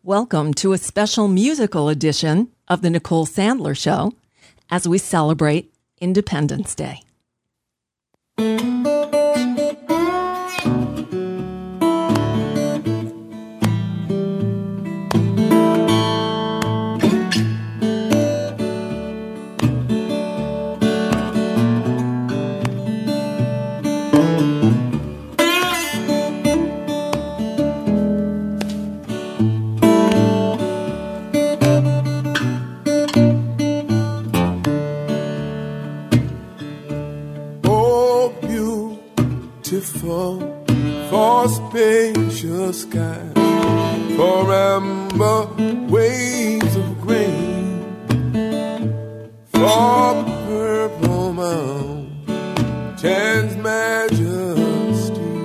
Welcome to a special musical edition of the Nicole Sandler Show as we celebrate Independence Day. For spacious skies, for amber waves of grain, for purple mountains' majesty,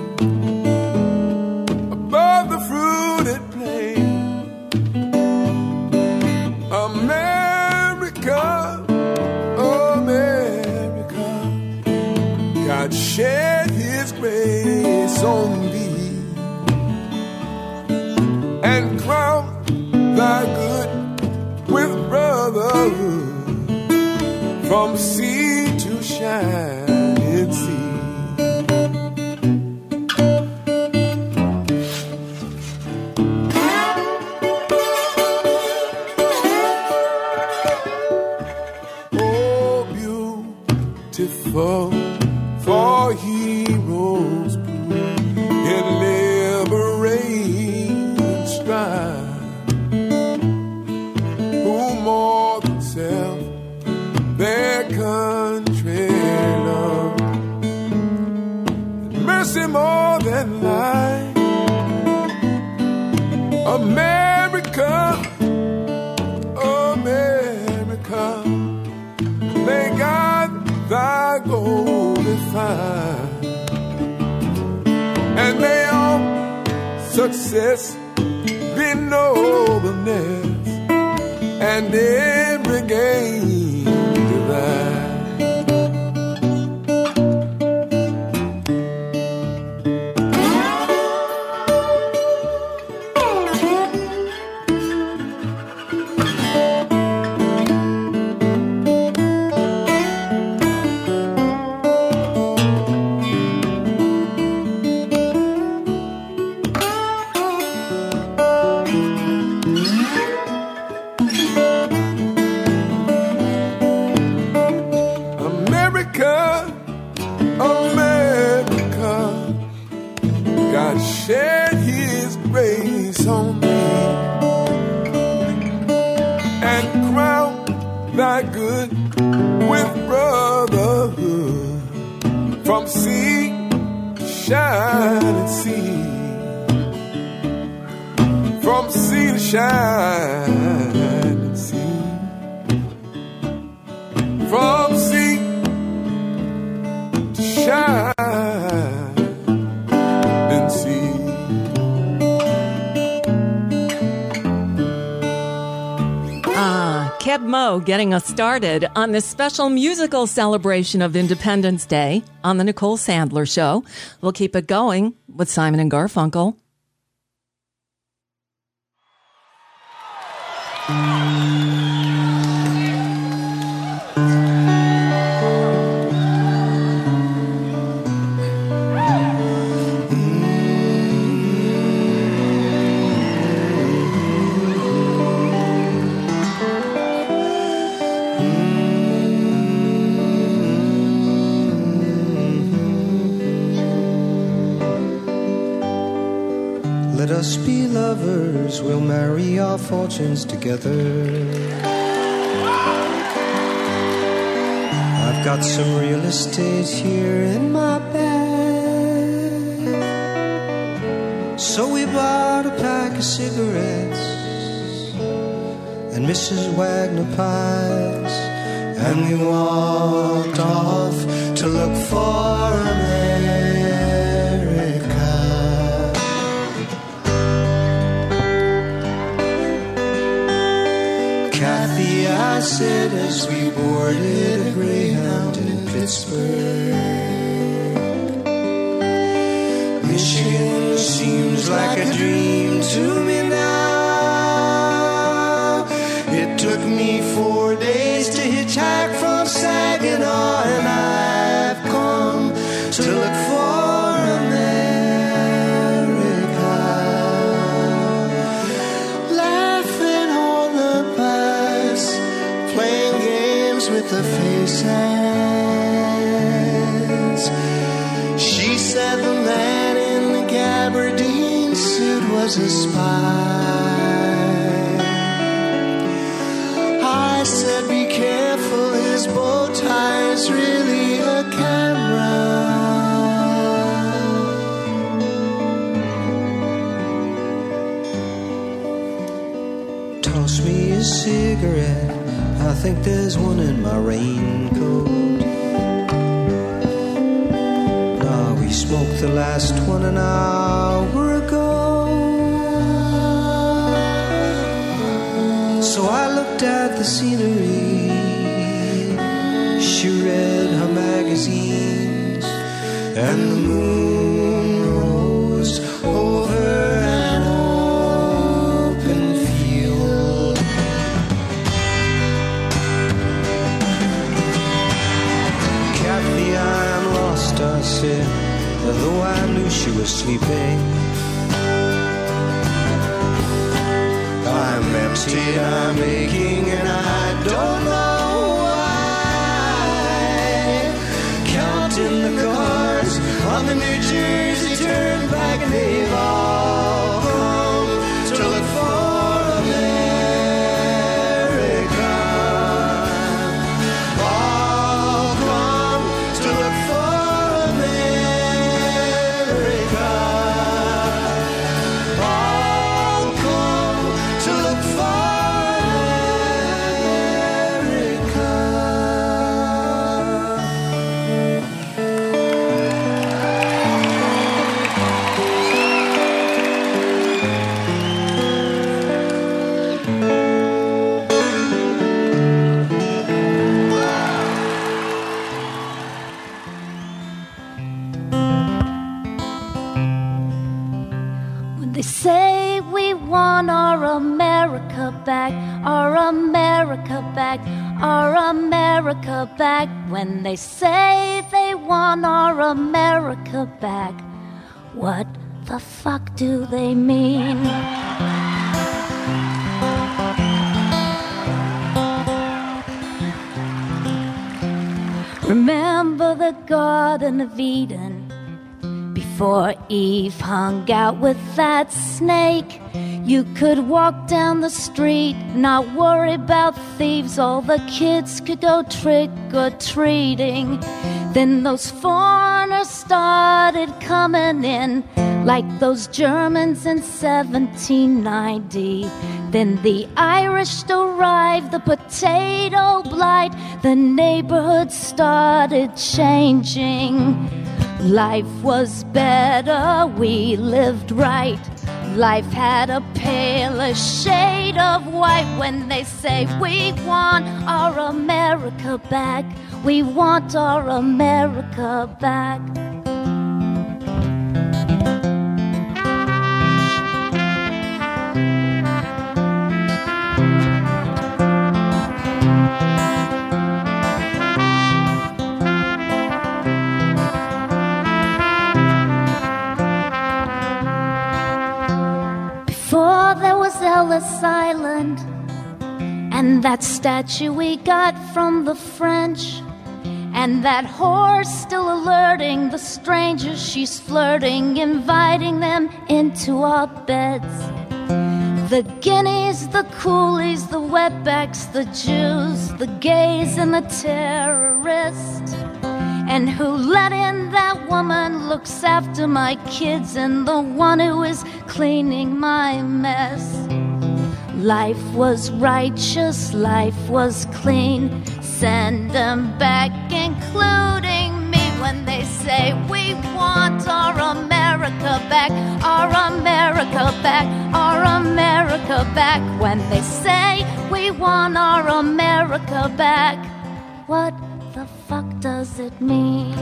above the fruited plain, America, America, God shed His grace on thee and crown thy good with brotherhood from sea to shining sea. Oh, beautiful for heroes in liberating strife, who more than self their country love, and mercy more than life. America, America, may God thy glorify, and may all success be nobleness, and every gain divine. Shed His grace on me and crown thy good with brotherhood from sea to shining sea, from sea to shining sea, from sea to shining. Keb Mo getting us started on this special musical celebration of Independence Day on the Nicole Sandler Show. We'll keep it going with Simon and Garfunkel. Let us be lovers, we'll marry our fortunes together. I've got some real estate here in my bag. So we bought a pack of cigarettes and Mrs. Wagner pies, and we walked off to look for America. Kathy, I said as we boarded a Greyhound in Pittsburgh, Michigan seems like a dream to me now. said the man in the gabardine suit was a spy. I said, be careful, his bow tie is really a camera. Toss me a cigarette, I think there's one in my raincoat. We smoked the last one an hour ago. So I looked at the scenery. She read her magazines, and the moon rose over an open field. Kathy, I'm lost, I said, though I knew she was sleeping. I'm empty, I'm aching, and I don't know why. Counting the cars on the New Jersey Turnpike, and they've all come to look for America. All come to look for America. All come to look for America. When they say we want our America back, our America back, our America back. When they say they want our America back, what the fuck do they mean? Remember the Garden of Eden? Before Eve hung out with that snake, you could walk down the street, not worry about thieves. All the kids could go trick-or-treating. Then those foreigners started coming in, like those Germans in 1790. Then the Irish arrived, the potato blight. The neighborhood started changing. Life was better, we lived right. Life had a paler shade of white. When they say we want our America back, we want our America back. Before there was Ellis Island, and that statue we got from the French, and that horse still alerting the strangers she's flirting, inviting them into our beds. The guineas, the coolies, the wetbacks, the Jews, the gays and the terrorists. And who let in that woman looks after my kids, and the one who is cleaning my mess. Life was righteous, life was clean. Send them back, including me. When they say we want our America back, our America back, our America back. When they say we want our America back, what the fuck does it mean?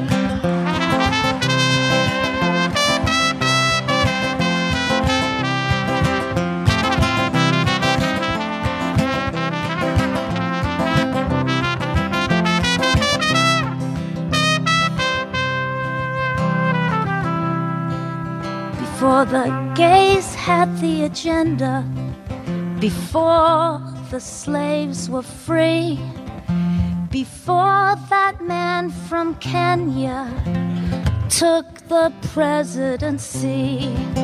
Before the gays had the agenda, before the slaves were free, before that man from Kenya took the presidency.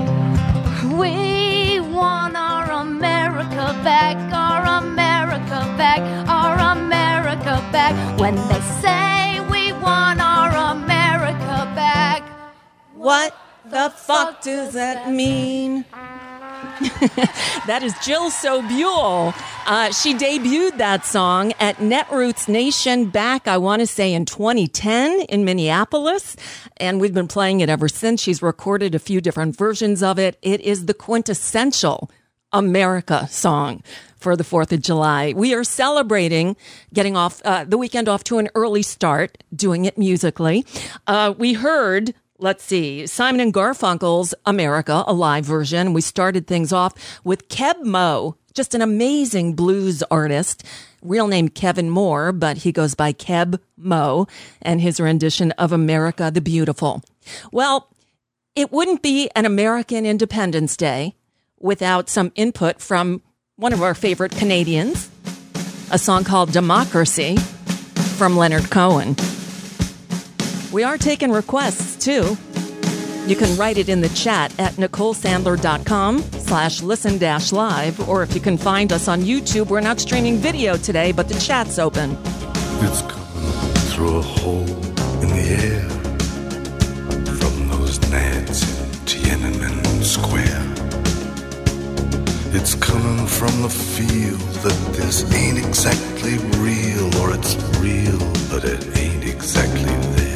We want our America back, our America back, our America back. When they say we want our America back, What the fuck does that mean? That is Jill Sobule. She debuted that song at Netroots Nation back, I want to say, in 2010 in Minneapolis. And we've been playing it ever since. She's recorded a few different versions of it. It is the quintessential America song for the 4th of July. We are celebrating getting off the weekend off to an early start, doing it musically. We heard... Let's see, Simon and Garfunkel's America, a live version. We started things off with Keb Mo, just an amazing blues artist. Real name Kevin Moore, but he goes by Keb Mo, and his rendition of America the Beautiful. Well, it wouldn't be an American Independence Day without some input from one of our favorite Canadians, a song called Democracy from Leonard Cohen. We are taking requests, too. You can write it in the chat at NicoleSandler.com/listen-live, or if you can find us on YouTube. We're not streaming video today, but the chat's open. It's coming through a hole in the air from those gnats in Tiananmen Square. It's coming from the feel that this ain't exactly real, or it's real, but it ain't exactly there.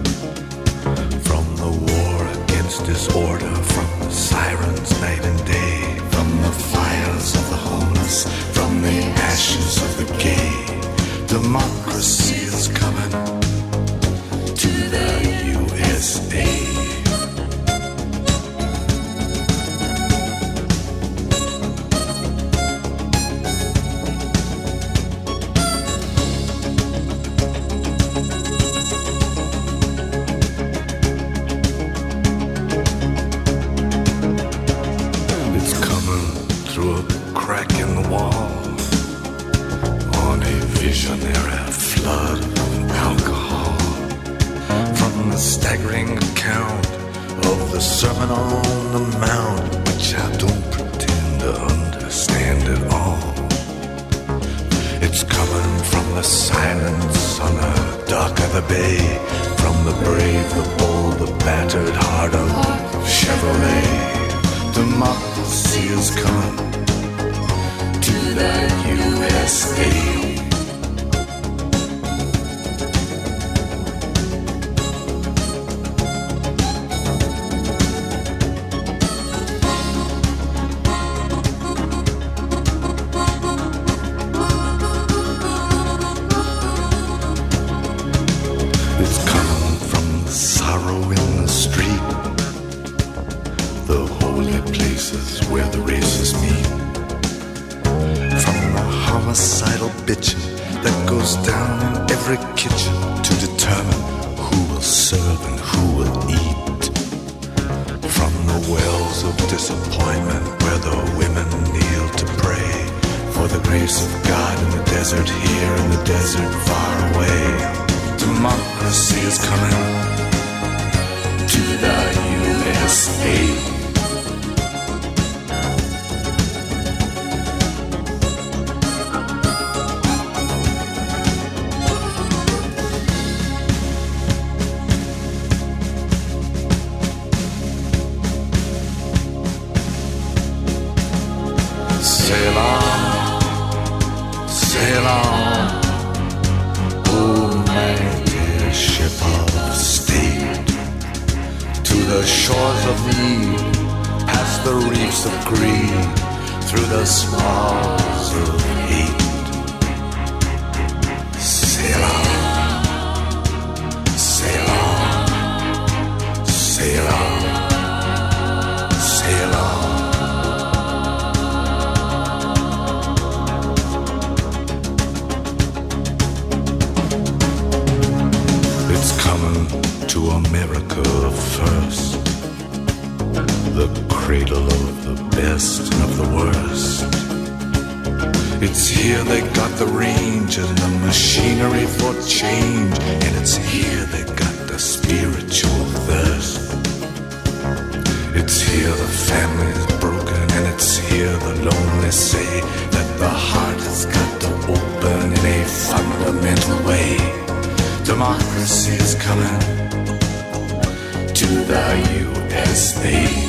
From the war against disorder, from the sirens night and day, from the fires of the homeless, from the ashes of the gay, democracy is coming to the USA. Machinery for change, and it's here they got the spiritual thirst. here the family's broken, and it's here the lonely say that the heart has got to open in a fundamental way. Democracy is coming to the USA.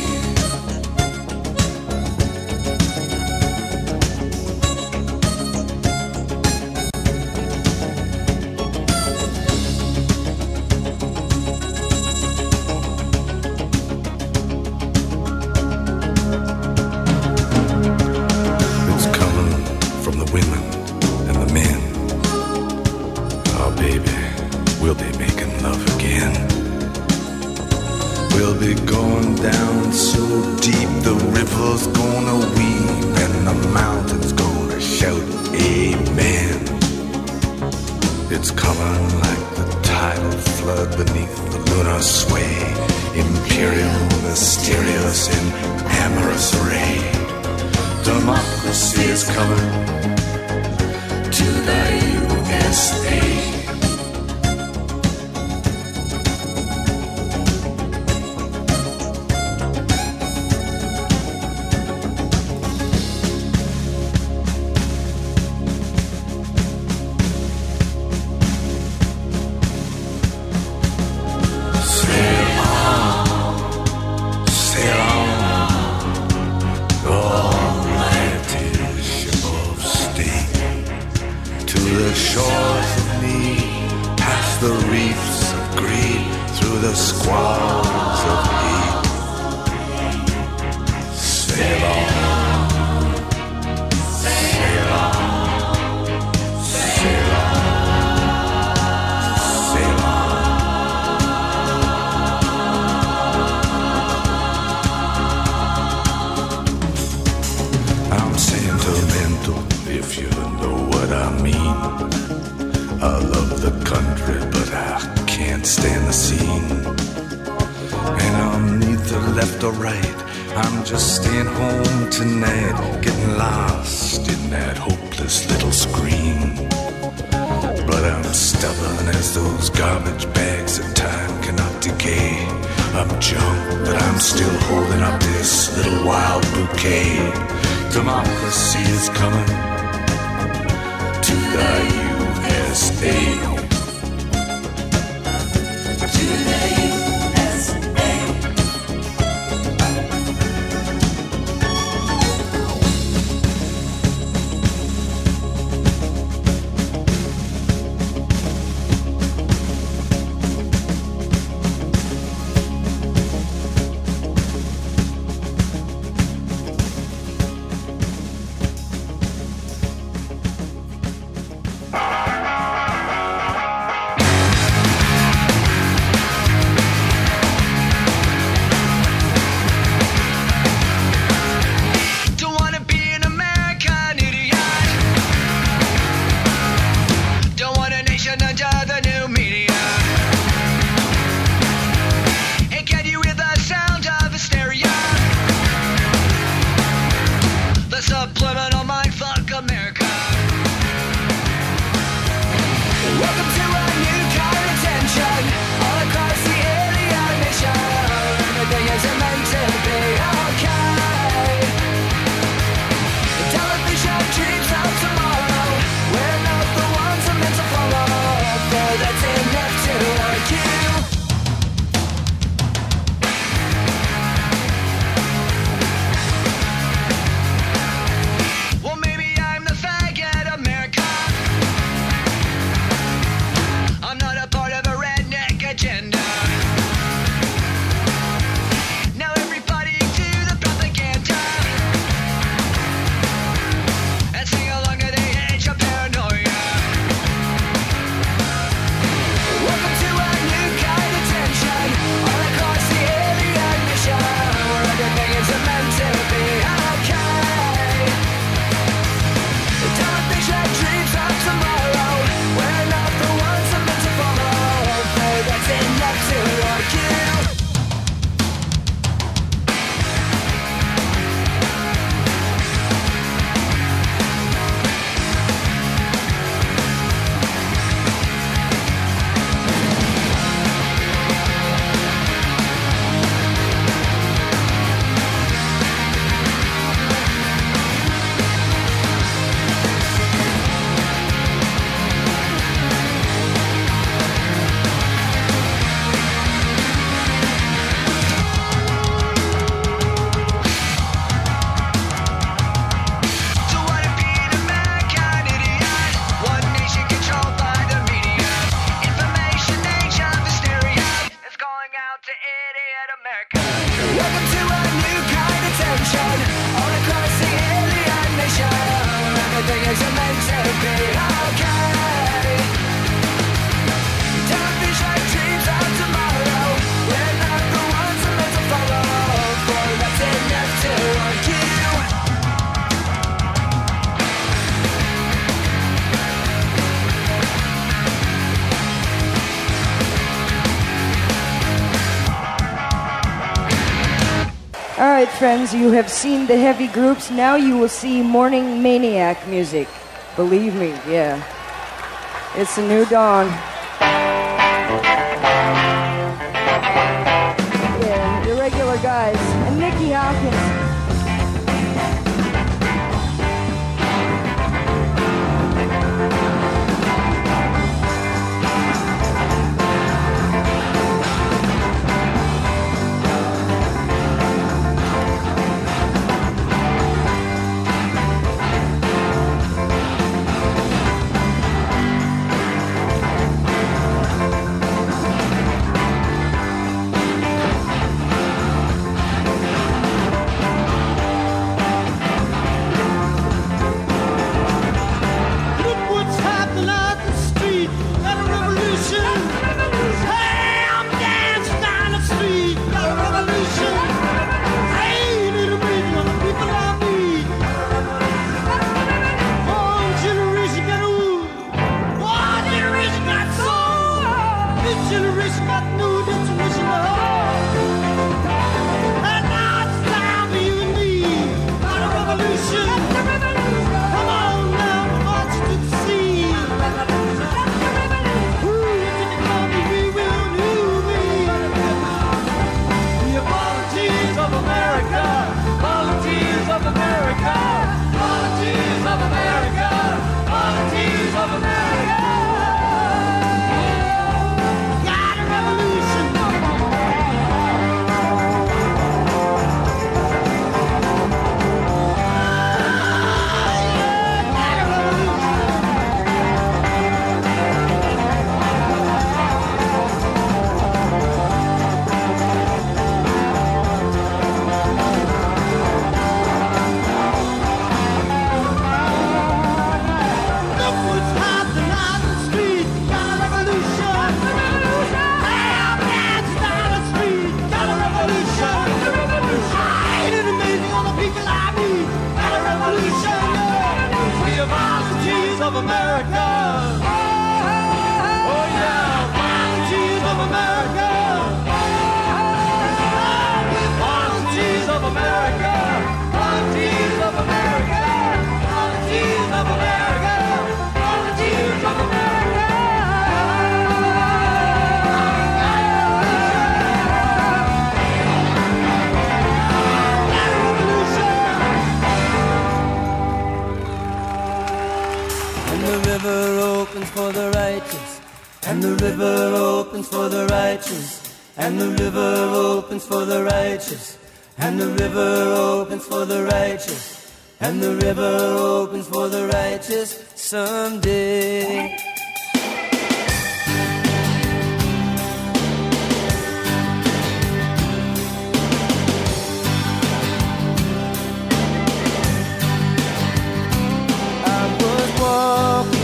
Democracy is coming to the USA. America. Welcome to a new kind of tension all across the alien nation. Everything is meant to be okay. Don't fish like dreams of tomorrow. We're not the ones who meant to follow. For that's enough to want you. All right, friends, you have seen the heavy groups. Now you will see morning maniac music. Believe me, yeah. It's a new dawn. Yeah, the regular guys. And Nicky Hopkins. For the righteous, and the river opens for the righteous, and the river opens for the righteous, and the river opens for the righteous, and the river opens for the righteous someday. I was walking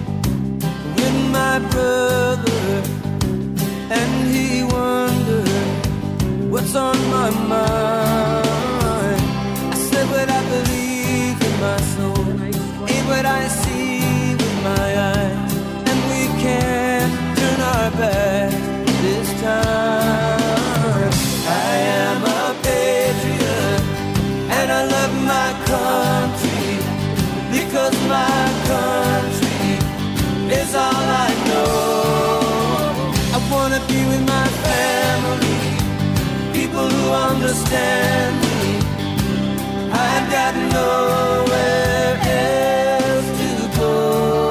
my brother, and he wondered what's on my mind. I said what I believe in my soul ain't what I see with my eyes, and we can't turn our back this time. I am a patriot, and I love my country, because my country is all I know. I wanna be with my family, people who understand me. I've got nowhere else to go.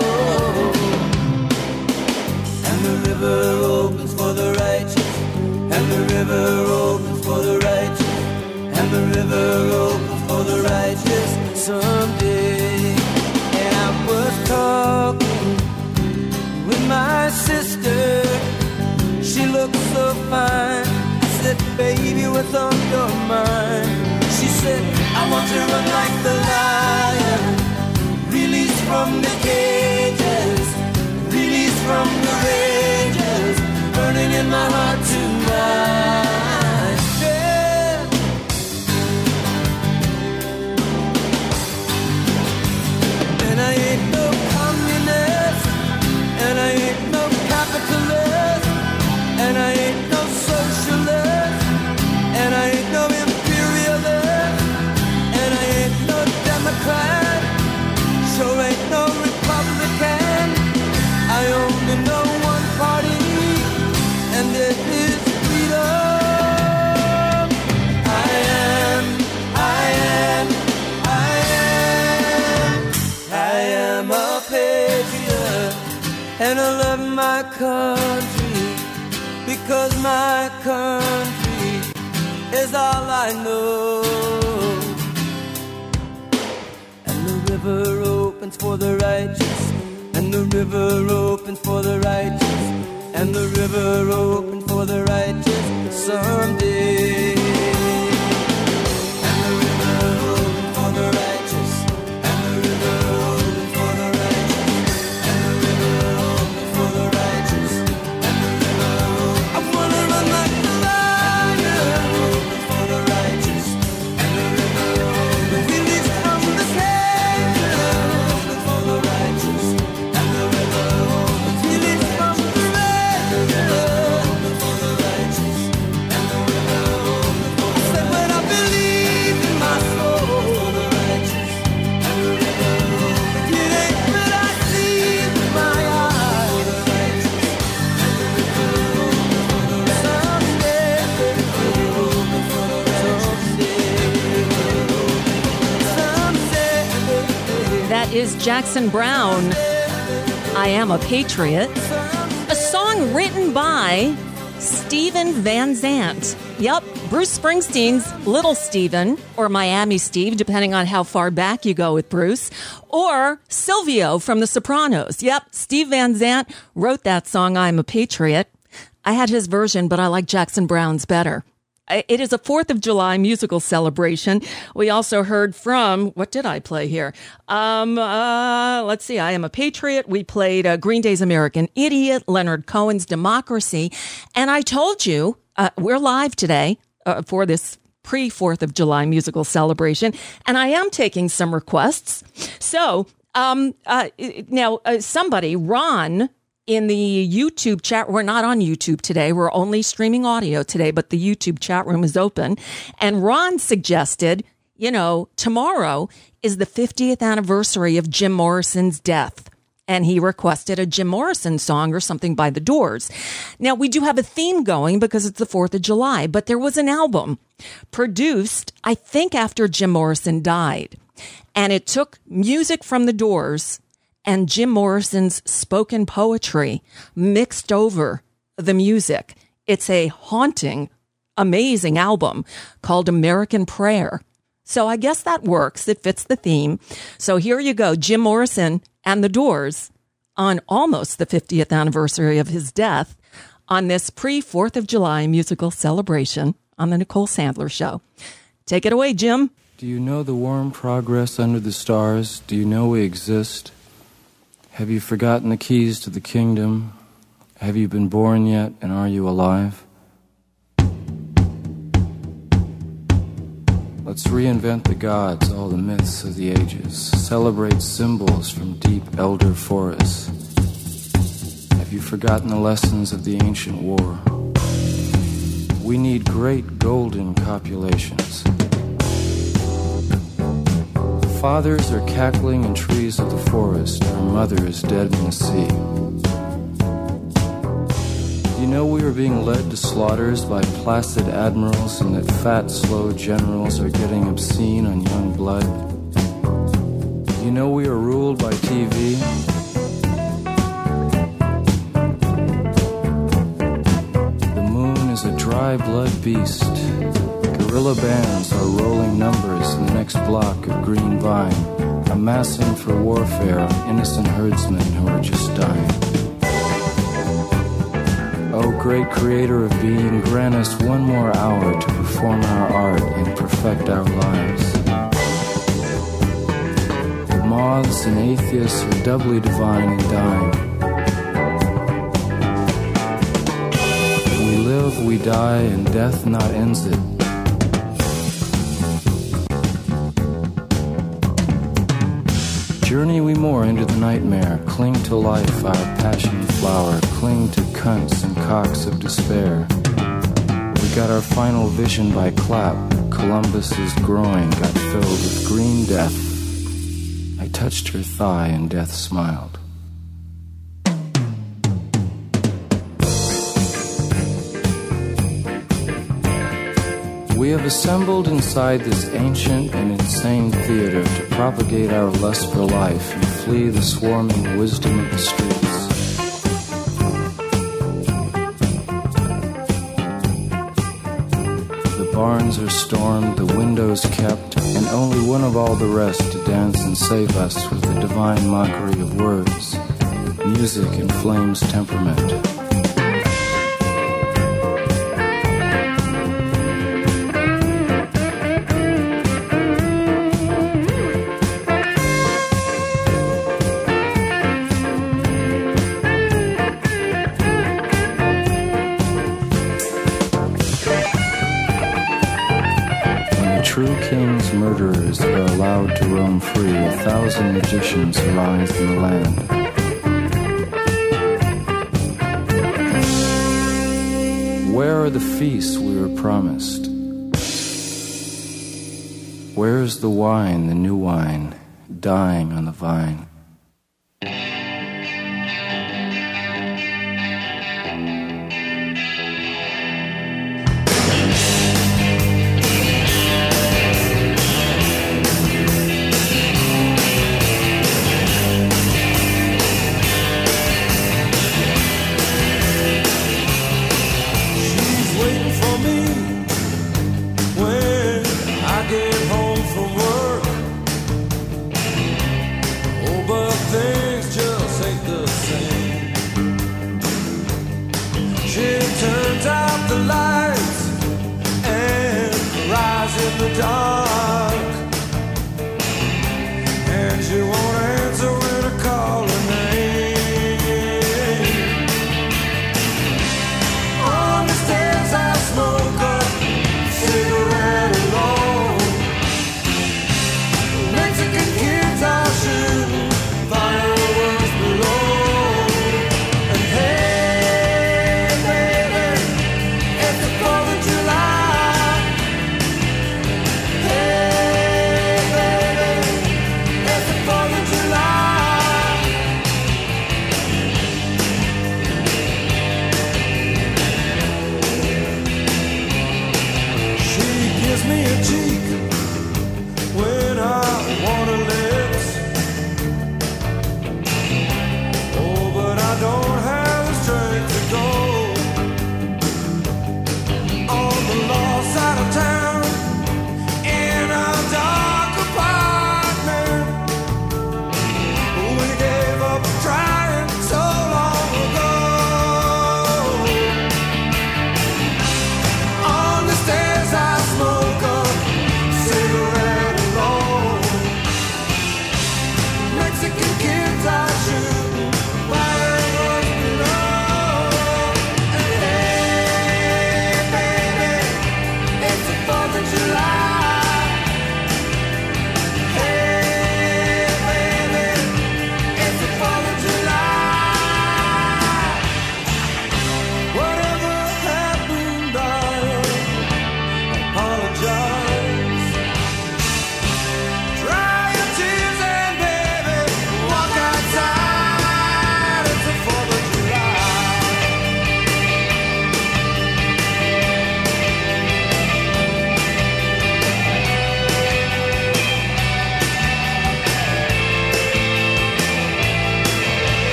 And the river opens for the righteous, and the river opens for the righteous, and the river opens for the righteous someday. And I was talking with my sister, she looked so fine. I said, baby, what's on your mind? She said, I want to run like the lion, released from the cages, released from the rages, burning in my heart tonight. Yeah. And I ain't no communist, and I ain't no capitalist, and I ain't no socialist, and I ain't no imperialist, and I ain't no Democrat, sure ain't no Republican. I only know one party, and it is freedom. I am a patriot, and I love my country, because my country is all I know. And the river opens for the righteous, and the river opens for the righteous, and the river opens for the righteous someday. And the river opens for the righteous, and the river opens for the righteous, and the river opens for the righteous, and the river opens. I wanna run like the lion, opens for the righteous, and the river opens. Released from the cage, opens for the righteous, and the river opens. Released from the river, opens for the righteous, and the river opens. I said when I believe in my soul, the righteous, and the river opens. It ain't what I see with my eyes, the righteous, and the river opens for the righteous. Someday, the river opens for the righteous. Someday. That is Jackson Browne, I Am a Patriot, a song written by Steven Van Zandt. Yep, Bruce Springsteen's Little Steven, or Miami Steve, depending on how far back you go with Bruce, or Silvio from The Sopranos. Yep, Steve Van Zandt wrote that song, I'm a Patriot. I had his version, but I like Jackson Browne's better. It is a 4th of July musical celebration. We also heard from, what did I play here? Let's see, I Am a Patriot. We played Green Day's American Idiot, Leonard Cohen's Democracy. And I told you, we're live today for this pre-4th of July musical celebration. And I am taking some requests. So now somebody, Ron, in the YouTube chat, we're not on YouTube today. We're only streaming audio today, but the YouTube chat room is open. And Ron suggested, tomorrow is the 50th anniversary of Jim Morrison's death. And he requested a Jim Morrison song or something by The Doors. Now, we do have a theme going because it's the 4th of July, but there was an album produced, I think, after Jim Morrison died. And it took music from The Doors and Jim Morrison's spoken poetry mixed over the music. It's a haunting, amazing album called American Prayer. So I guess that works. It fits the theme. So here you go, Jim Morrison and The Doors on almost the 50th anniversary of his death on this pre-4th of July musical celebration on the Nicole Sandler Show. Take it away, Jim. Do you know the warm progress under the stars? Do you know we exist? Have you forgotten the keys to the kingdom? Have you been born yet, and are you alive? Let's reinvent the gods, all the myths of the ages. Celebrate symbols from deep elder forests. Have you forgotten the lessons of the ancient war? We need great golden copulations. Fathers are cackling in trees of the forest. Our mother is dead in the sea. You know we are being led to slaughters by placid admirals, and that fat, slow generals are getting obscene on young blood. You know we are ruled by TV. The moon is a dry blood beast. Guerrilla bands are rolling numbers in the next block of green vine, amassing for warfare innocent herdsmen who are just dying. O great creator of being, grant us one more hour to perform our art and perfect our lives. The moths and atheists are doubly divine and dying. We live, we die, and death not ends it. Journey we more into the nightmare, cling to life, our passion flower, cling to cunts and cocks of despair. We got our final vision by clap, Columbus's groin got filled with green death. I touched her thigh and death smiled. We have assembled inside this ancient and insane theater to propagate our lust for life and flee the swarming wisdom of the streets. The barns are stormed, the windows kept, and only one of all the rest to dance and save us with the divine mockery of words, music and flame's temperament. True kings' murderers are allowed to roam free. 1,000 magicians arise in the land. Where are the feasts we were promised? Where is the wine, the new wine, dying on the vine? On the stairs I smoke up.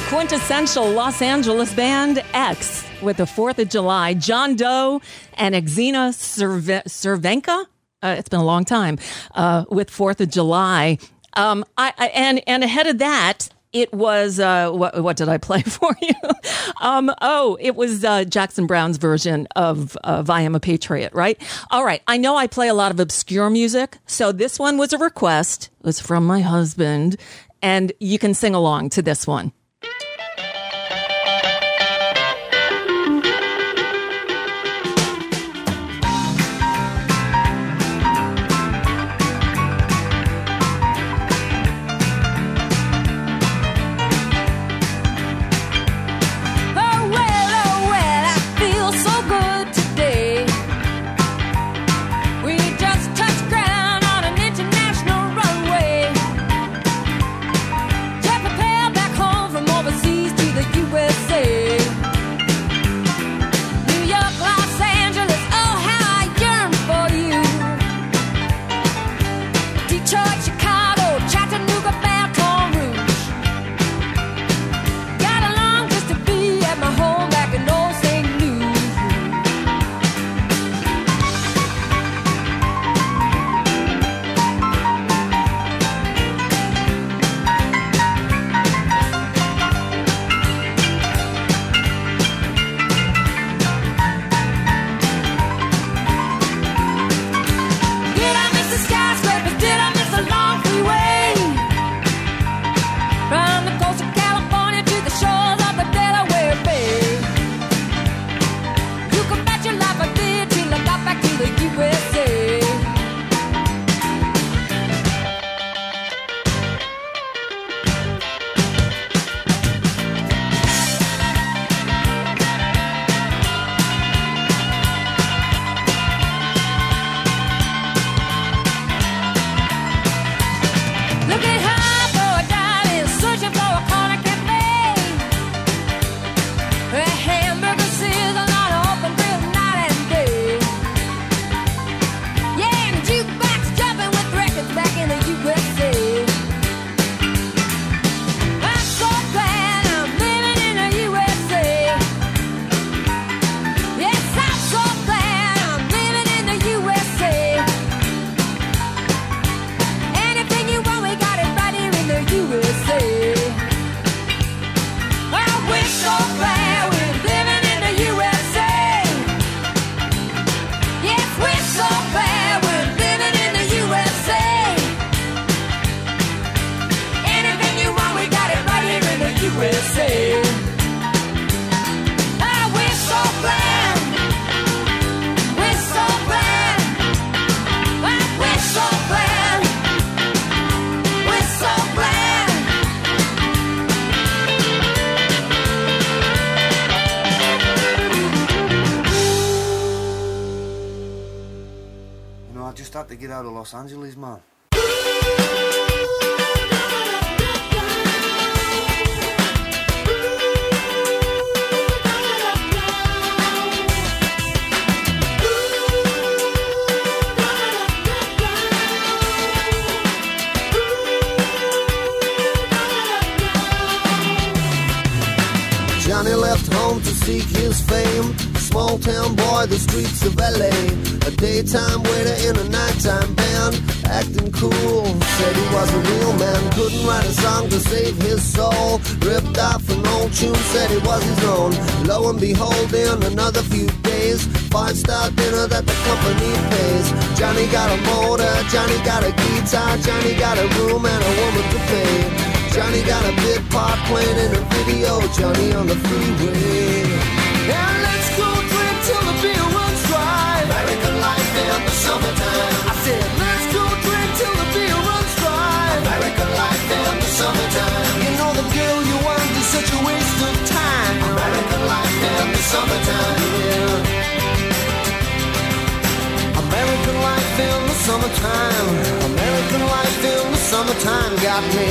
quintessential Los Angeles band X with the 4th of July. John Doe and Xena Cervenka. It's been a long time with 4th of July. And ahead of that, it was what did I play for you? It was Jackson Browne's version of "I Am a Patriot." Right? All right. I know I play a lot of obscure music, so this one was a request. It was from my husband, and you can sing along to this one. To get out of Los Angeles, man. Johnny left home to seek his fame. Small town boy, the streets of LA. A daytime waiter in a nighttime band, acting cool. Said he was a real man, couldn't write a song to save his soul. Ripped off an old tune, said it was his own. Lo and behold, in another few days, 5-star dinner that the company pays. Johnny got a motor, Johnny got a guitar, Johnny got a room and a woman to pay. Johnny got a bit part playing in a video, Johnny on the freeway. And let's go drink till the beer runs dry. American life in the summertime. I said, let's go drink till the beer runs dry. American life in the summertime. You know the girl you want is such a waste of time. American life in the summertime. Yeah. American life in the summertime. American life in the summertime got me.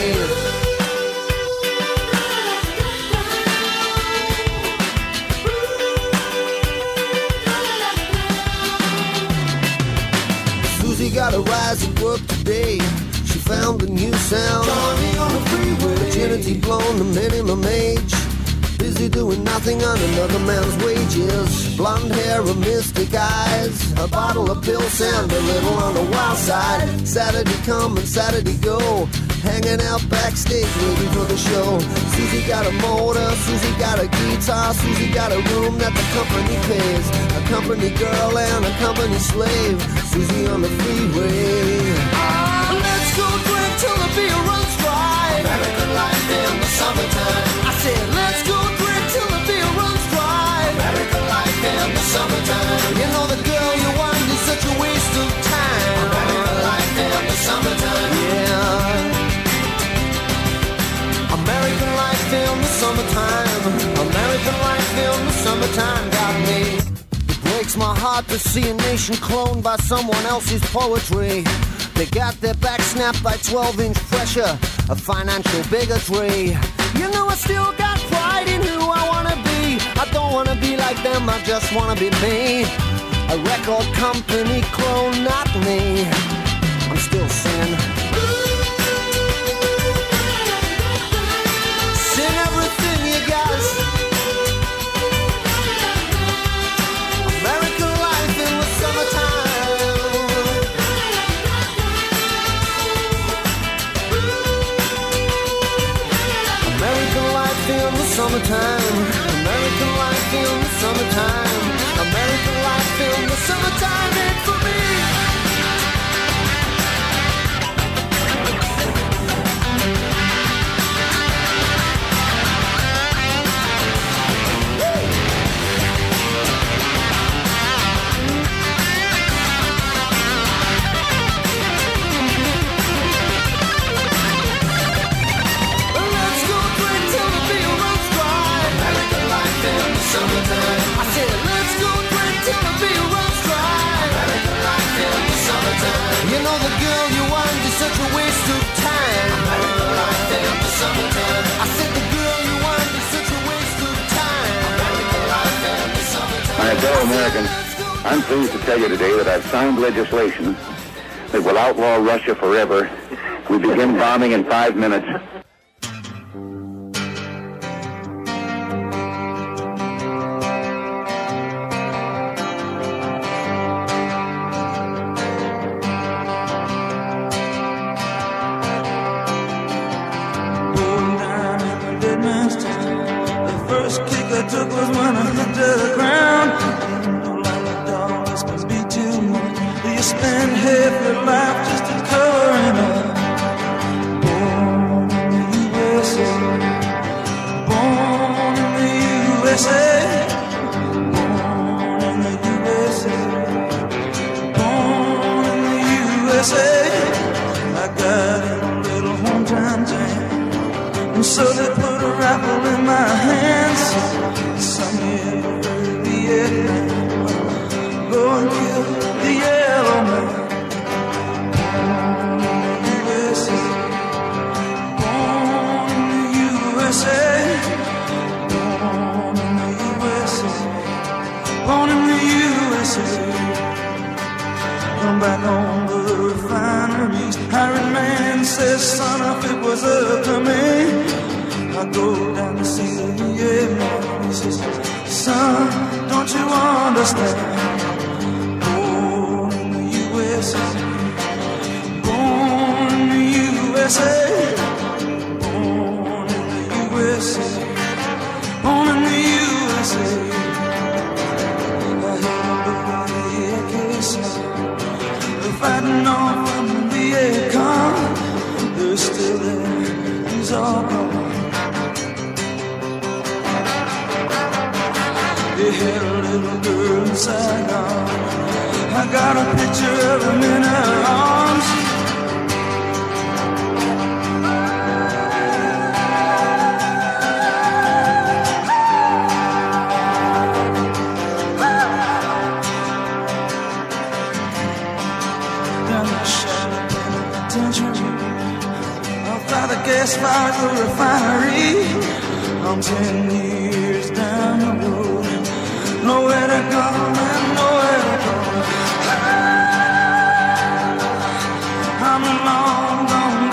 Susie got a rise at work today. She found a new sound. Johnny on the freeway. Virginity blown, the minimum age. Busy doing nothing on another man's wages. Blonde hair and mystic eyes. A bottle of pills and a little on the wild side. Saturday come and Saturday go. Hanging out backstage waiting for the show. Susie got a motor, Susie got a guitar, Susie got a room that the company pays. A company girl and a company slave. Susie on the freeway. Let's go drink till the beer runs dry. American life in the summertime. I said let's go drink till the beer runs dry. American life in the summertime. You know the girl you want is such a waste of time. American life in the summertime. Yeah. American life in the summertime. American life in the summertime got me. It breaks my heart to see a nation cloned by someone else's poetry. They got their back snapped by 12-inch pressure of financial bigotry. You know I still got pride in who I wanna be. I don't wanna be like them, I just wanna be me. A record company clone, not me. I'm still singing. Sing everything you got. American life in the summertime. American life in the summertime. American life in the summertime. American life in the summertime ain't for me. I said, let's go drink till the beer runs dry. American life in the summertime. You know the girl you want is such a waste of time. American life in the summertime. I said the girl you want is such a waste of time. American life in the summertime. My fellow Americans, I'm pleased to tell you today that I've signed legislation that will outlaw Russia forever. We begin bombing in 5 minutes. Took was when I hit the ground. No longer dollars can be too much. You spend half your life just to covering up. Born in the USA. Born in the USA. Born in the USA. Born in the USA. I got in a little hometown jam. And so they put a rifle in my hands. Some heard the Vietnam. Go and kill the yellow man. Born in the USA. Born in the USA. Born in the USA. Born in the USA. Come back on the refineries. Hiring man says, son, if it was up to me, I'd go down to see the Vietnam. He says, son, don't you understand? Born in the USA. Born in the USA. Born in the USA. Born in the USA. I heard the AK sound. They're fighting on from the Vietcong. They're still there. He's all gone. They had a little girl in Saigon. I got a picture of him in her arms. Down the shadow penitentiary, out by the gas fire, the refinery. I'm 10 years down the road. Nowhere to go and nowhere to go. I'm long gone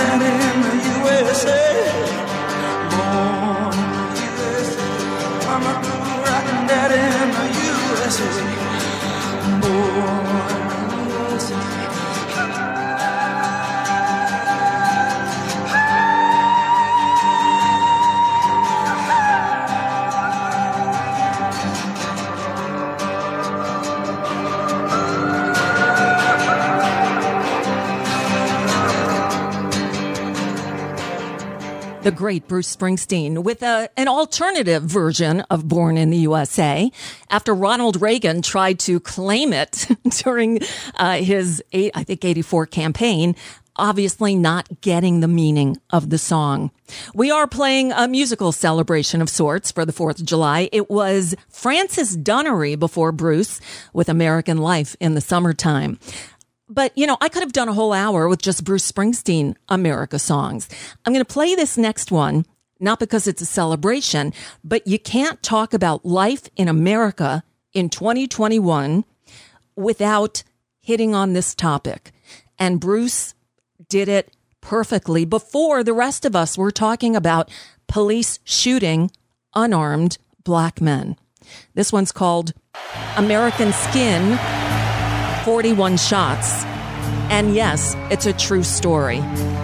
The great Bruce Springsteen with an alternative version of Born in the USA after Ronald Reagan tried to claim it during his, I think, 84 campaign, obviously not getting the meaning of the song. We are playing a musical celebration of sorts for the 4th of July. It was Francis Dunnery before Bruce with American Life in the Summertime. But, you know, I could have done a whole hour with just Bruce Springsteen America songs. I'm going to play this next one, not because it's a celebration, but you can't talk about life in America in 2021 without hitting on this topic. And Bruce did it perfectly before the rest of us were talking about police shooting unarmed black men. This one's called American Skin, 41 Shots. And yes, it's a true story.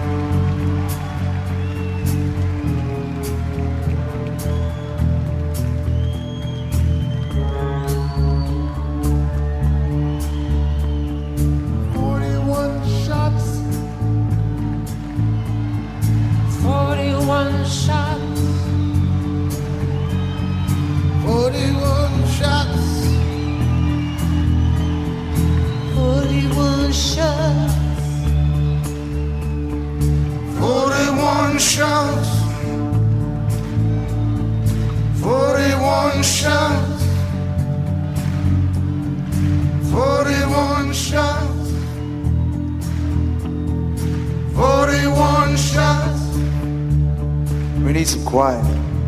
We need some quiet.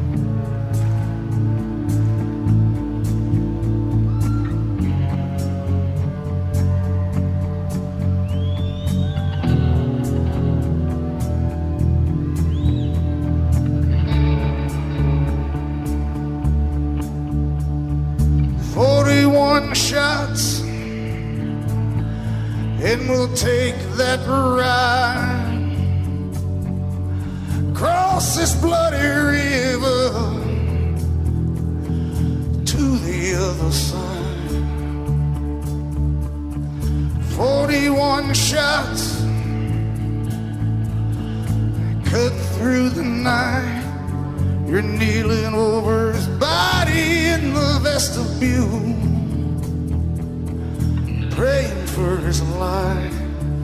Shots, and we'll take that ride across this bloody river to the other side. 41 shots cut through the night. You're kneeling over his body in the vestibule, praying for his life.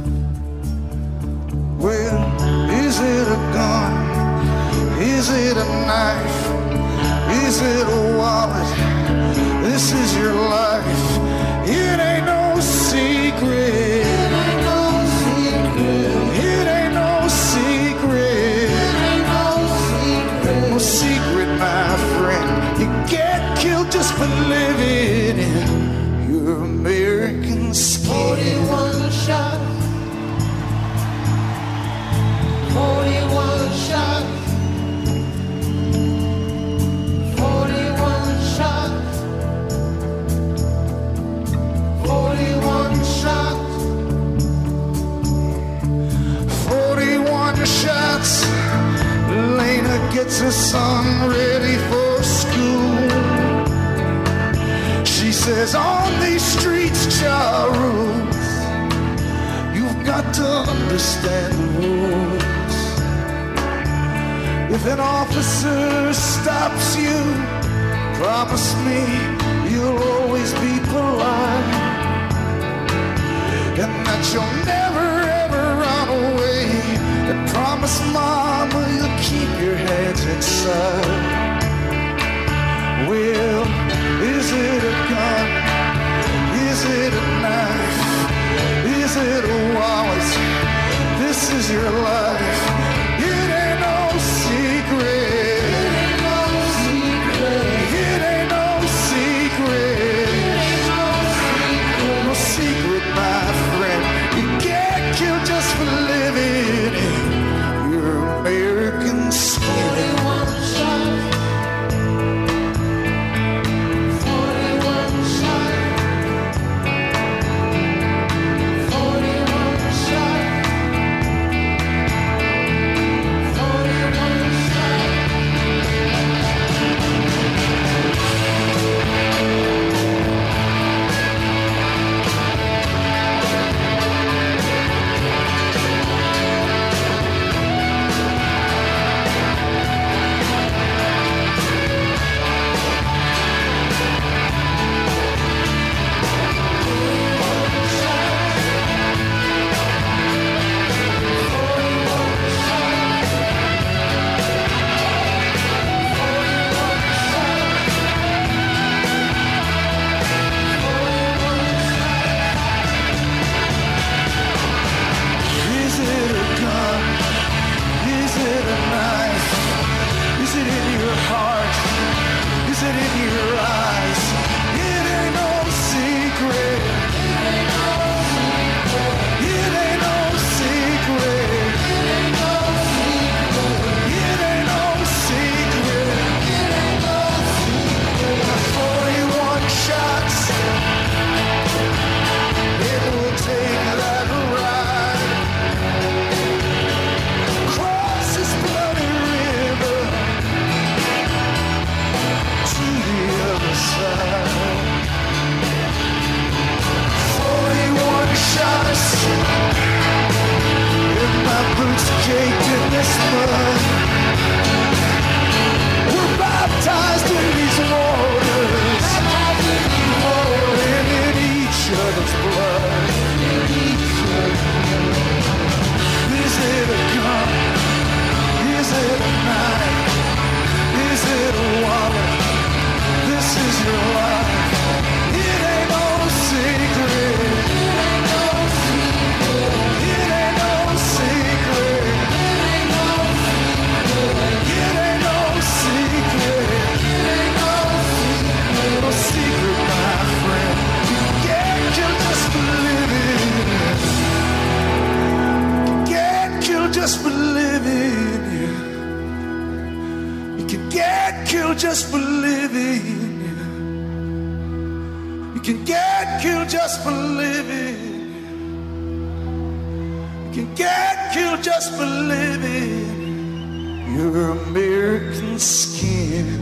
Well, is it a gun? Is it a knife? Is it a wallet? This is your life. It ain't no secret. It ain't no secret. It ain't no secret. It ain't no secret. No secret, my friend. You get killed just for living in your American skin. 41 shots. 41 shots. 41 shots. 41 shots. 41 shots. Lena gets her son ready for school. She says, on these streets, Charles, you've got to understand the rules. If an officer stops you, promise me you'll always be polite, and that you'll never ever run away, and promise mama you'll keep your hands inside. Well, is it a gun? Is it a knife? Is it a wallet? This is your life. It ain't no secret. It ain't no secret. It ain't no secret. It ain't no secret. No secret, my friend. You get killed just for living in your American skin. 41 shots. just for living. You can get killed just for living your American skin.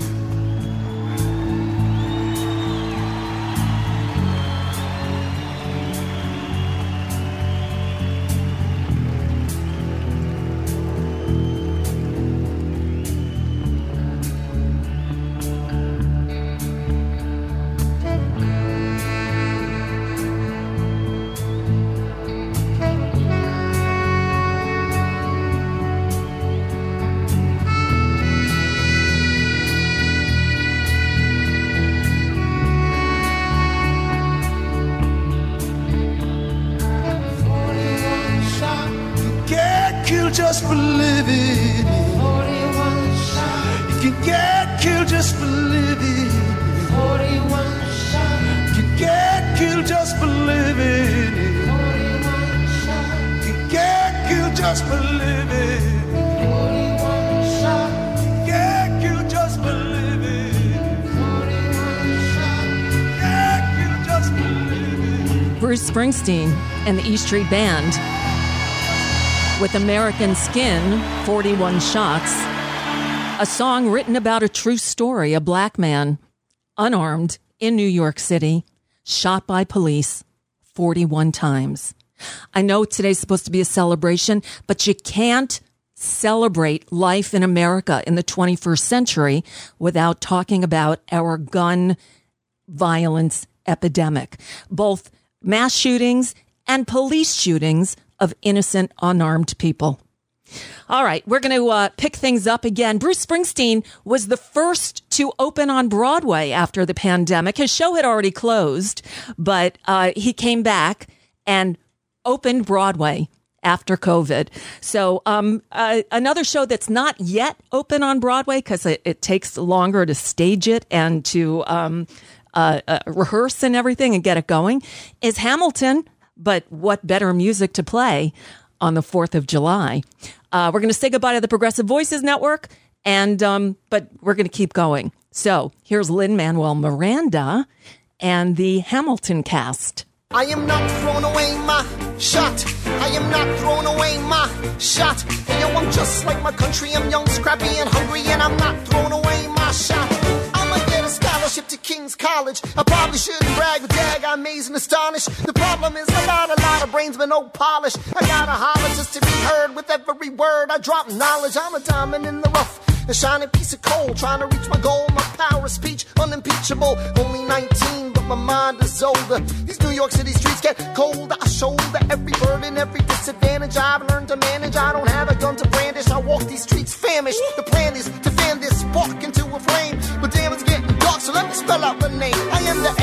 Just for living. 41 shots. You can get killed just for living. 41 shots. You can get killed just for living. 41 shots. You can get killed just for living. 41 shots. You get killed just for living. 41 shots. Get killed just for living. Bruce Springsteen and the E Street Band with American Skin, 41 Shots, a song written about a true story, a black man, unarmed, in New York City, shot by police 41 times. I know today's supposed to be a celebration, but you can't celebrate life in America in the 21st century without talking about our gun violence epidemic, both mass shootings and police shootings of innocent, unarmed people. All right, we're going to pick things up again. Bruce Springsteen was the first to open on Broadway after the pandemic. His show had already closed, but he came back and opened Broadway after COVID. So another show that's not yet open on Broadway because it takes longer to stage it and to rehearse and everything and get it going is Hamilton. But what better music to play on the 4th of July? We're going to say goodbye to the Progressive Voices Network, and but we're going to keep going. So here's Lin-Manuel Miranda and the Hamilton cast. I am not throwing away my shot. I am not throwing away my shot. And yo, I'm just like my country. I'm young, scrappy, and hungry, and I'm not throwing away my shot. I'ma get a scholarship to King's College. I probably shouldn't brag, but dag, I'm amazed and astonished. The problem is a lot of brains, but no polish. I gotta holler just to be heard with every word. I drop knowledge. I'm a diamond in the rough, a shining piece of coal, trying to reach my goal. My power of speech, unimpeachable. Only 19, but my mind is older. These New York City streets get colder. I shoulder every burden, every disadvantage. I've learned to manage. I don't have a gun to brandish. I walk these streets famished. The plan is to fan this spark into a flame. But damn, it's getting dark, so let me spell out the name. I am the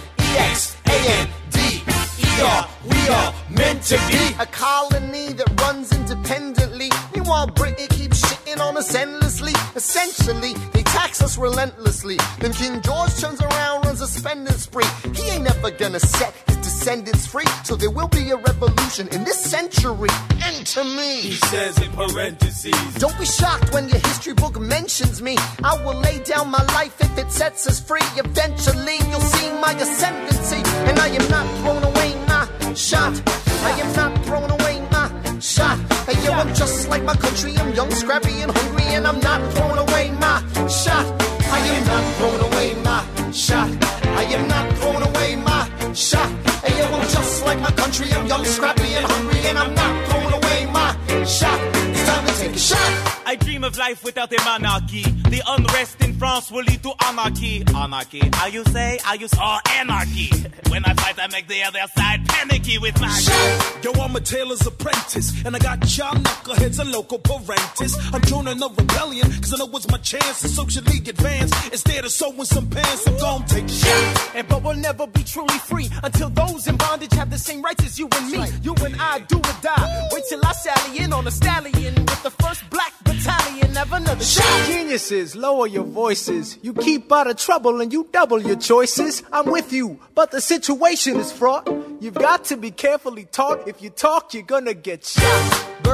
A-L-E-X-A-N-D-E-R. We are meant to be a colony that runs independently. Meanwhile, Britain keeps shitting on us endlessly. Essentially, they tax us relentlessly. Then King George turns around, runs a spending spree. He ain't never gonna set his descendants free. So there will be a revolution in this century. Enter me, he says in parentheses. Don't be shocked when your history book mentions me. I will lay down my life if it sets us free. Eventually, you'll see my ascendancy. And I am not throwing away my shot. I am not throwing away my shot. Hey, yo, I'm just like my country. I'm young, scrappy, and hungry, and I'm not throwing away my shot. I am not throwing away my shot. I am not throwing away my shot. Hey, yo, I'm just like my country. I'm young, scrappy, and hungry, and I'm not throwing away my shot. It's time to take a shot. I dream of life without a monarchy. The unrest in France will lead to anarchy. Anarchy, how you say? Anarchy. When I fight, I make the other side panicky with my shot. Yo, I'm a tailor's apprentice, and I got y'all knuckleheads and local parentis. I'm joining the rebellion, cause I know it's my chance to socially advance. Instead of sewing some pants, I'm gon' take a shot. And but we'll never be truly free until those in bondage have the same rights as you and me. Right. You and I do or die. Wait till I sally in on a stallion with the first black battalion. Never another shot. Geniuses, lower your voices. You keep out of trouble and you double your choices. I'm with you, but the situation is fraught. You've got to be carefully taught. If you talk, you're gonna get shot.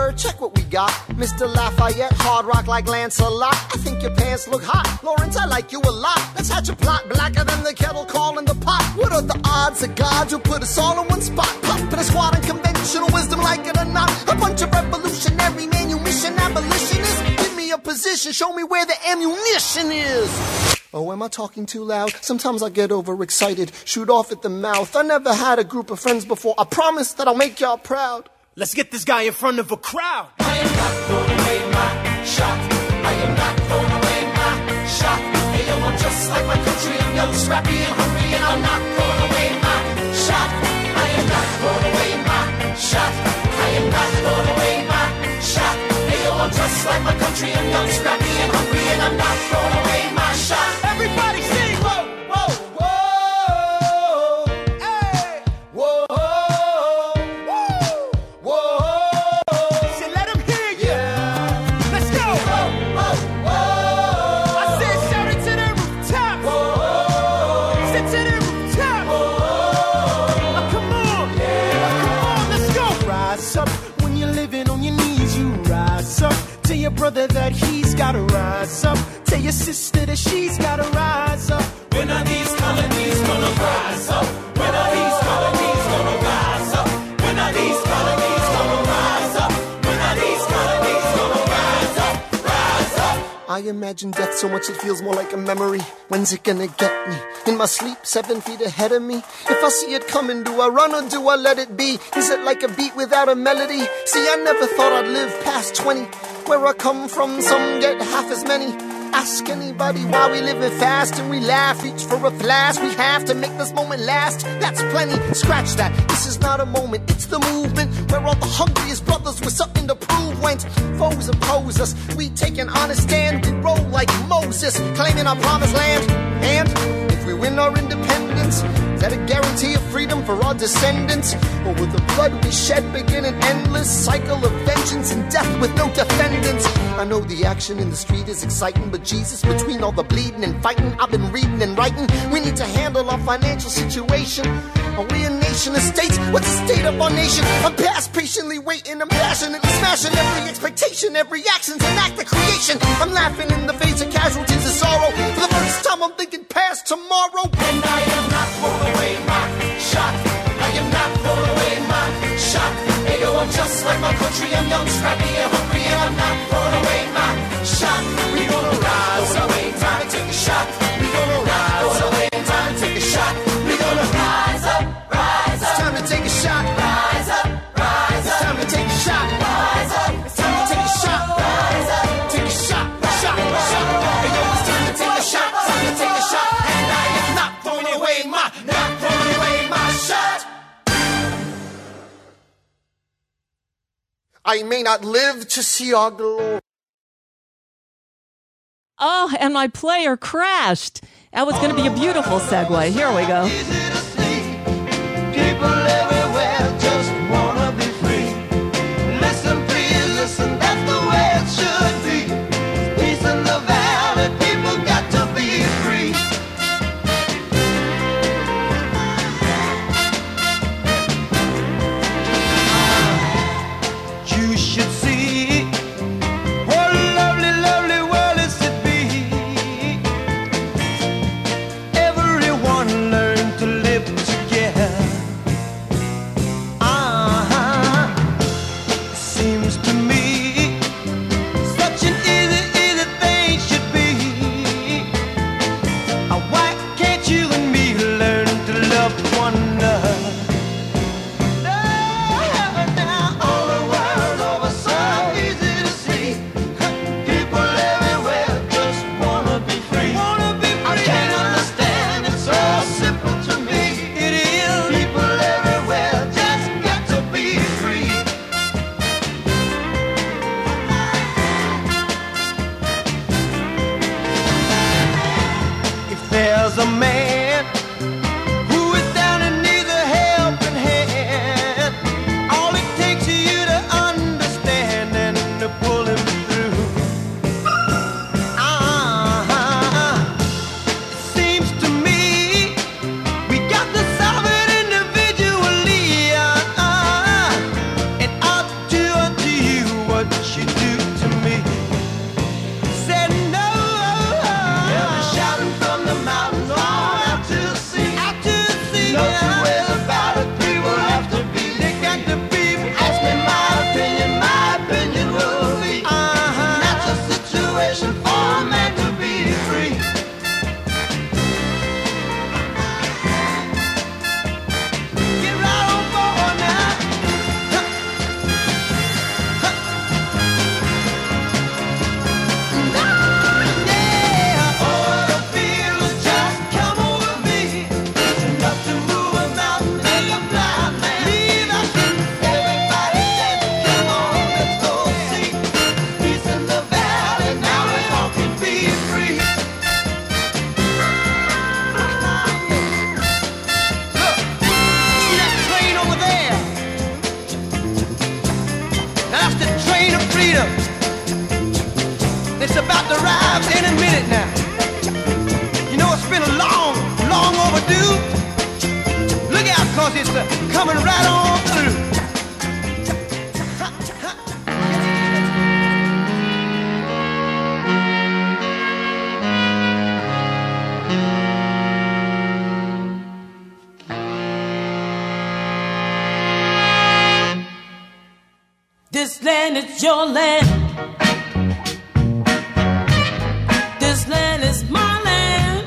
sir, check what we got. Mr. Lafayette, hard rock like Lancelot. I think your pants look hot. Lawrence, I like you a lot. Let's hatch a plot blacker than the kettle calling the pot. What are the odds of God will put us all in one spot? Pumping a squad in conventional wisdom, like it or not. A bunch of revolutionary manumission abolitionists. Give me a position, show me where the ammunition is. Oh, am I talking too loud? Sometimes I get overexcited, shoot off at the mouth. I never had a group of friends before. I promise that I'll make y'all proud. Let's get this guy in front of a crowd. I am not throwing away my shot. I am not throwing away my shot. Hey, yo, I'm just like my country. I'm young, scrappy, and hungry, and I'm not throwing away my shot. I am not throwing away my shot. I am not throwing away my shot. Hey, yo, I'm just like my country. I'm young, scrappy, and hungry, and I'm not throwing away my shot. Everybody sing, whoa, whoa, whoa, hey, whoa, whoa, whoa. Say, let him hear you. Yeah. Let's go. Whoa, whoa, whoa. I said, shout it to the rooftop. Whoa. Sit to the rooftop. Whoa. Oh, come on. Yeah. Oh, come on, let's go. Rise up when you're living on your knees. You rise up. Tell your brother that he's gotta rise up. Tell your sister that she's gotta rise up. When are these colonies gonna rise up? When are these colonies gonna rise up? When are these colonies gonna rise up? When are these colonies gonna rise up? Rise up. I imagine death so much it feels more like a memory. When's it gonna get me? In my sleep, 7 feet ahead of me. If I see it coming, do I run or do I let it be? Is it like a beat without a melody? See, I never thought I'd live past 20. Where I come from, some get half as many. Ask anybody why we living fast and we laugh, reach for a flash. We have to make this moment last. That's plenty. Scratch that. This is not a moment, it's the movement where all the hungriest brothers with something to prove went. Foes oppose us. We take an honest stand. We roll like Moses, claiming our promised land. And if we win our independence, is that a guarantee of freedom for our descendants? Or will the blood we shed begin an endless cycle of vengeance and death with no defendants? I know the action in the street is exciting, but Jesus, between all the bleeding and fighting, I've been reading and writing. We need to handle our financial situation. Are we a nation of states? What's the state of our nation? I'm past patiently waiting, I'm passionately smashing every expectation, every action's an act of creation. I'm laughing in the face of casualties of sorrow. For the first time I'm thinking past tomorrow. And I am not throwing away my shot. I am not throwing away my shot. Hey, yo, I'm just like my country. I'm young, scrappy, and hungry, and I'm not throwing away my shot. We gonna rise up, time to take a shot. We gonna rise up, time to take a shot. We gonna rise up, rise up. It's time to take a shot. Rise up, rise up. It's time to take a shot. Rise up. It's time to take a shot. Rise up. Take a shot, shot, shot. Hey, yo, it's time to take a shot. Time to take a shot. And I am not throwing away my shot. I may not live to see our glory. Oh, and my player crashed. That was going to be a beautiful segue. Here we go. People everywhere just wanna be free. Listen, please, listen, that's the way it should be. Peace in the valley, people got to be free. You should see what a lovely, lovely world is to be. Everyone learn to live together. stops any minute now. You know it's been a long, long overdue. Look out, cause it's coming right on through. This land is your land. This land is my land.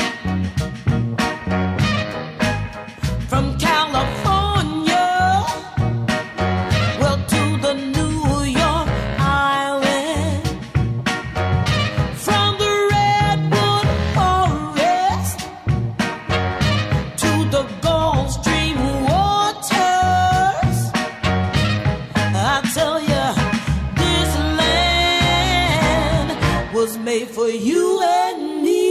From California, well, to the New York Island. From the Redwood Forest to the Gulf Stream waters. I tell you, this land was made for you and me.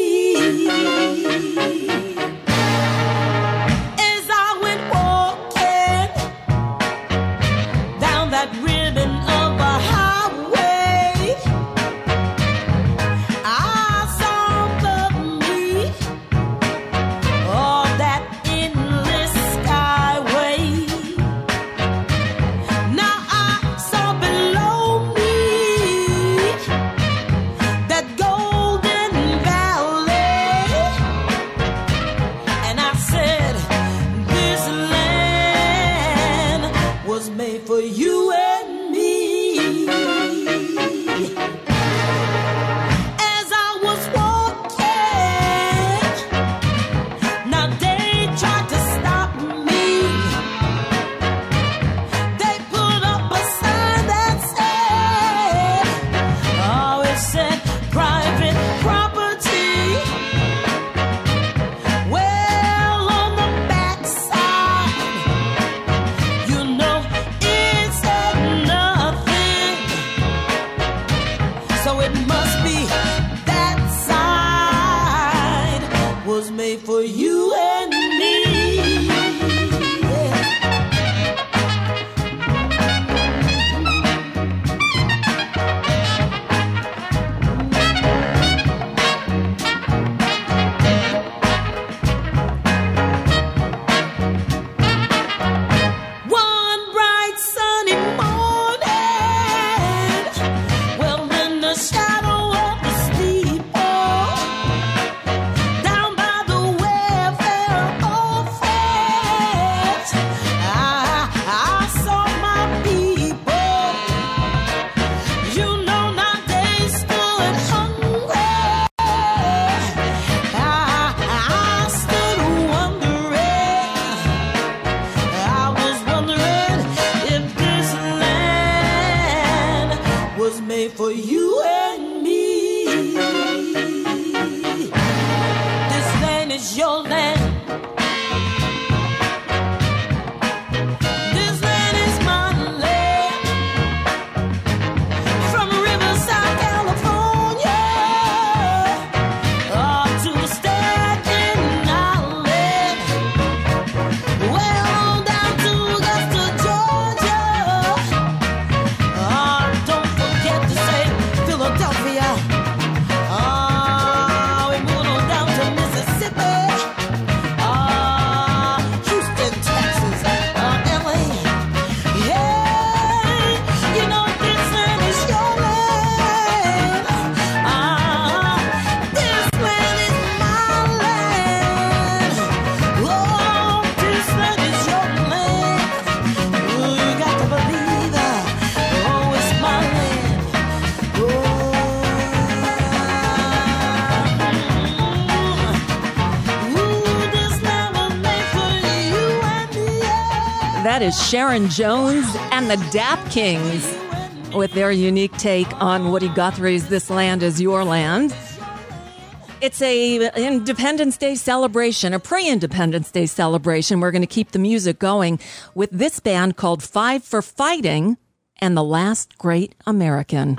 As I went walking down that ribbon of a highway, I saw above me all that endless skyway. Now I saw below me that golden valley, and I said, this land was made for you and me. As I was walking, now they tried to stop me. They put up a sign that said, oh, it said private property. Well, on the backside, you know, it said nothing. So it must be that side was made for you and me. Yeah. One bright sunny morning, well, in the shadow of the steeple, down by the welfare office, I saw my people. You know, now they stood hungry. I stood wondering. I was wondering if this land was made for you and me. This land is your land. This land is my land. From Riverside, California, to Staten Island. Well, down to Augusta, Georgia. Don't forget to say Philadelphia. We moved on down to Mississippi. Houston, Texas, LA. Yeah, you know this land is your land. This land is my land. Oh, this land is your land. Oh, you got to believe that. Oh, it's my land. This land was made for you and me. That is Sharon Jones and the Dap Kings with their unique take on Woody Guthrie's This Land Is Your Land. It's a Independence Day celebration, a pre-Independence Day celebration. We're going to keep the music going with this band called Five for Fighting and the Last Great American.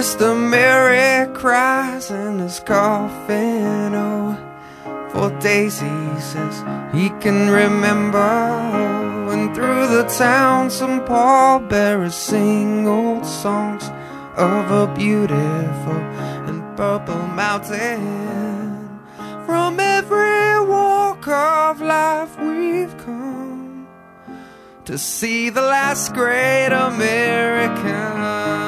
Sister Mary cries in his coffin. Oh, for days he says he can remember when through the town some pallbearers sing old songs of a beautiful and purple mountain. From every walk of life we've come to see the last great American.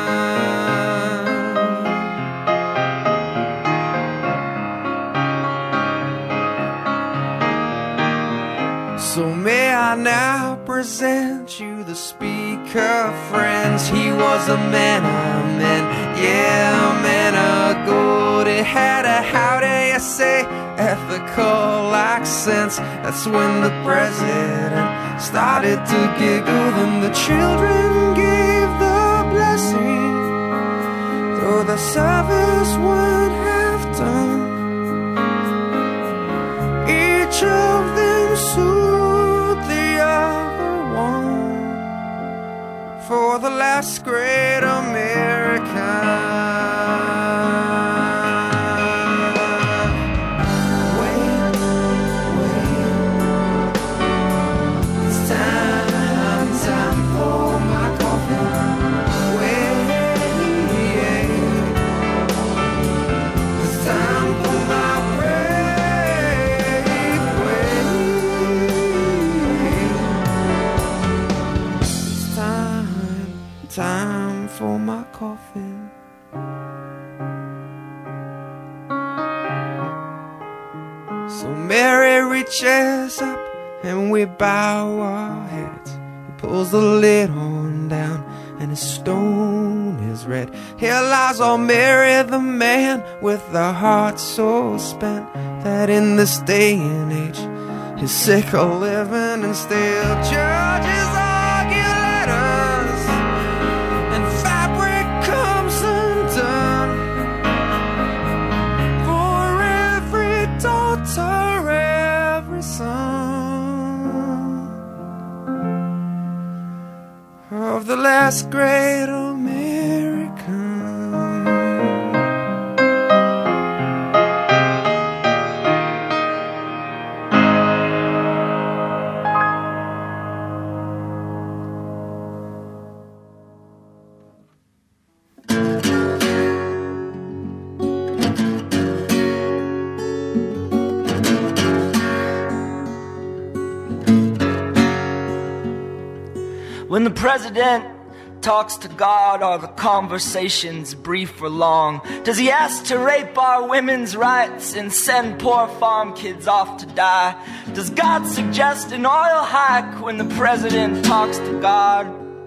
So may I now present you the speaker, friends. He was a man of men, yeah, a man of gold. It had a, how do you say, ethical accents. That's when the president started to giggle. Then the children gave the blessing, though the service would have done. Each of them soothed the other one for the last great American. Time for my coffin. So Mary reaches up and we bow our heads. He pulls the lid on down and his stone is red. Here lies old Mary the man with a heart so spent that in this day and age he's sick of living and still judges argue letters. Every son of the last great American. When the president talks to God, are the conversations brief or long? Does he ask to rape our women's rights and send poor farm kids off to die? Does God suggest an oil hike when the president talks to God?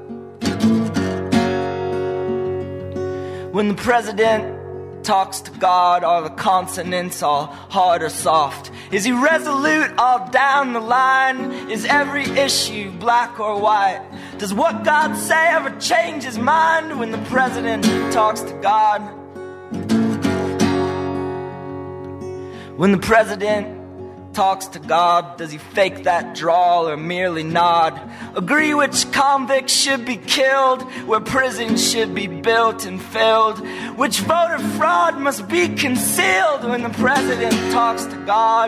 When the president talks to God, are the consonants all hard or soft? Is he resolute all down the line? Is every issue black or white? Does what God say ever change his mind when the president talks to God? When the president talks to God, does he fake that drawl or merely nod? Agree which convicts should be killed, where prisons should be built and filled, which voter fraud must be concealed when the president talks to God?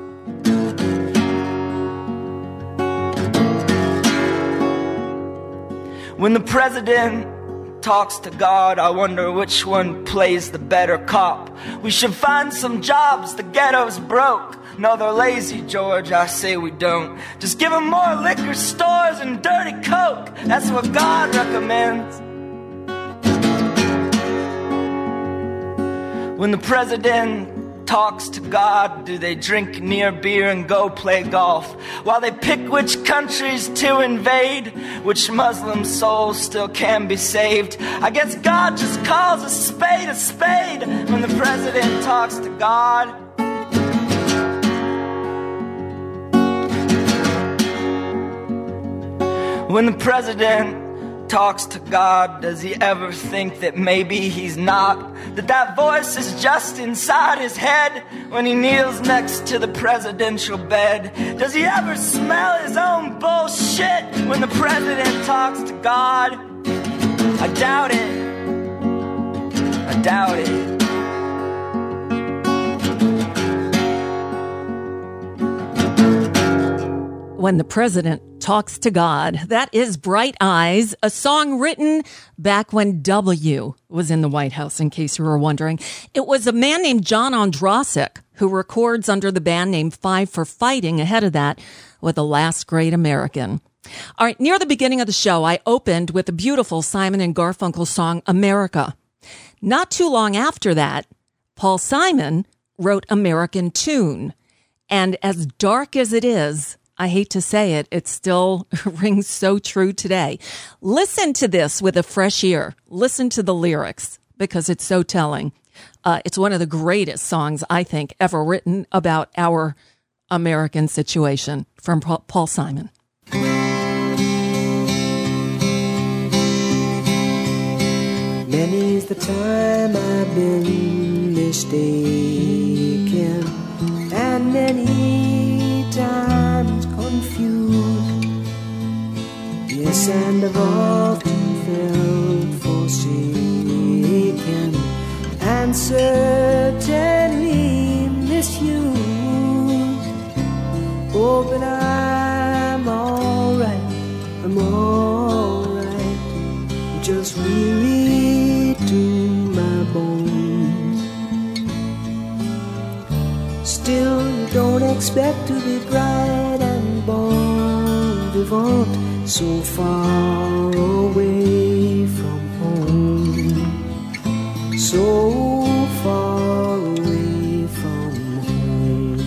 When the president talks to God, I wonder which one plays the better cop. We should find some jobs, the ghetto's broke. No, they're lazy, George, I say we don't. Just give them more liquor stores and dirty coke. That's what God recommends. When the president talks to God, do they drink near beer and go play golf while they pick which countries to invade, which Muslim souls still can be saved? I guess God just calls a spade when the president talks to God. When the president talks to God, does he ever think that maybe he's not? That voice is just inside his head when he kneels next to the presidential bed? Does he ever smell his own bullshit when the president talks to God? I doubt it. doubt it. When the President Talks to God. That is Bright Eyes, a song written back when W was in the White House, in case you were wondering. It was a man named John Ondrasik who records under the band name Five for Fighting. Ahead of that, with The Last Great American. All right, near the beginning of the show, I opened with the beautiful Simon and Garfunkel song, America. Not too long after that, Paul Simon wrote American Tune. And as dark as it is, I hate to say it, it still rings so true today. Listen to this with a fresh ear. Listen to the lyrics because it's so telling. It's one of the greatest songs, I think, ever written about our American situation from Paul Simon. Many's the time I've been mistaken, and many times confused. Yes, and I've often felt forsaken, and certainly misused. Oh, but I'm alright, I'm alright, just weary to my bones. Still, you don't expect to be bright and bon vivant, so far away from home, so far away from home.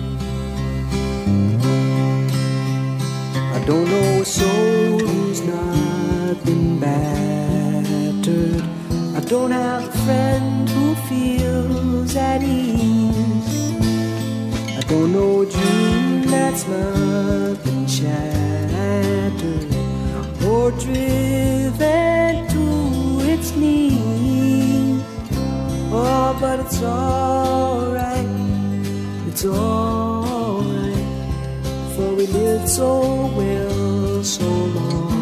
I don't know a soul who's not been battered. I don't have a friend who feels at ease. I don't know a dream that's not been shattered or driven to its knees. Oh, but it's alright, it's alright, for we lived so well so long.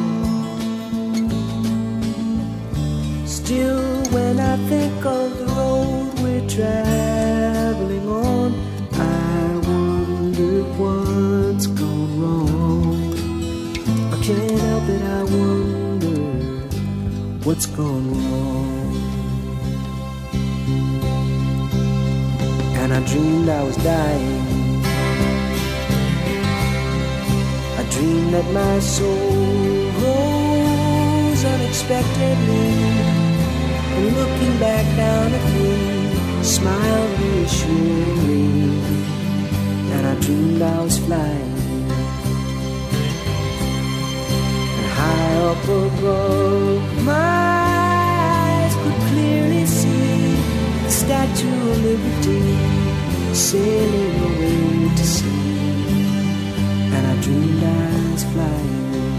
Still, when I think of the road we're traveling on, I wonder what's gone wrong. I can't help it, I wonder what's gone wrong. And I dreamed I was dying. I dreamed that my soul rose unexpectedly, and looking back down at me, smiled reassuringly. And I dreamed I was flying, and high up above, my eyes could clearly see the Statue of Liberty sailing away to sea. And I dreamed I was flying.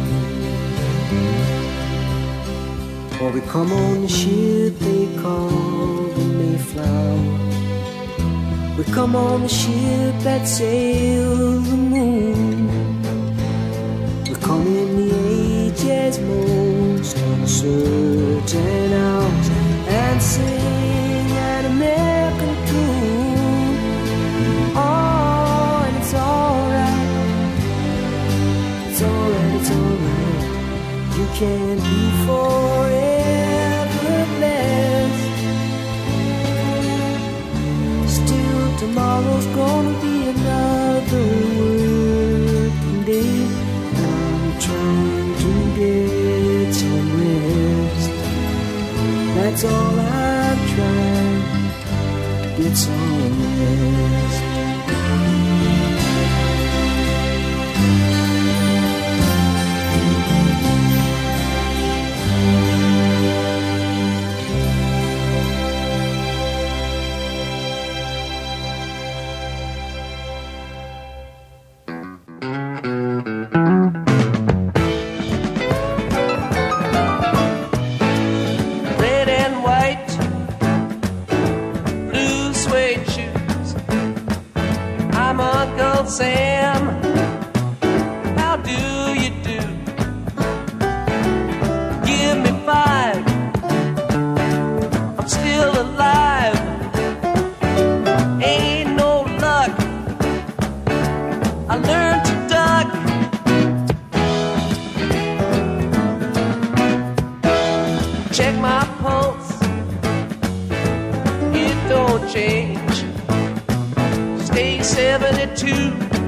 Or we come on the ship they call the Mayflower. We come on the ship that sails the moon. We come in the age's most uncertain hours and sing an American tune. Oh, and it's alright, it's alright, it's alright. You can be forever blessed. Still, tomorrow's gonna be another working day. I'm trying to get some rest. That's all I'm trying, get some rest. Red and white, blue suede shoes. I'm Uncle Sam. How do you do? Give me five. I'm still alive. I learned to duck. Check my pulse, it don't change. Stay 72,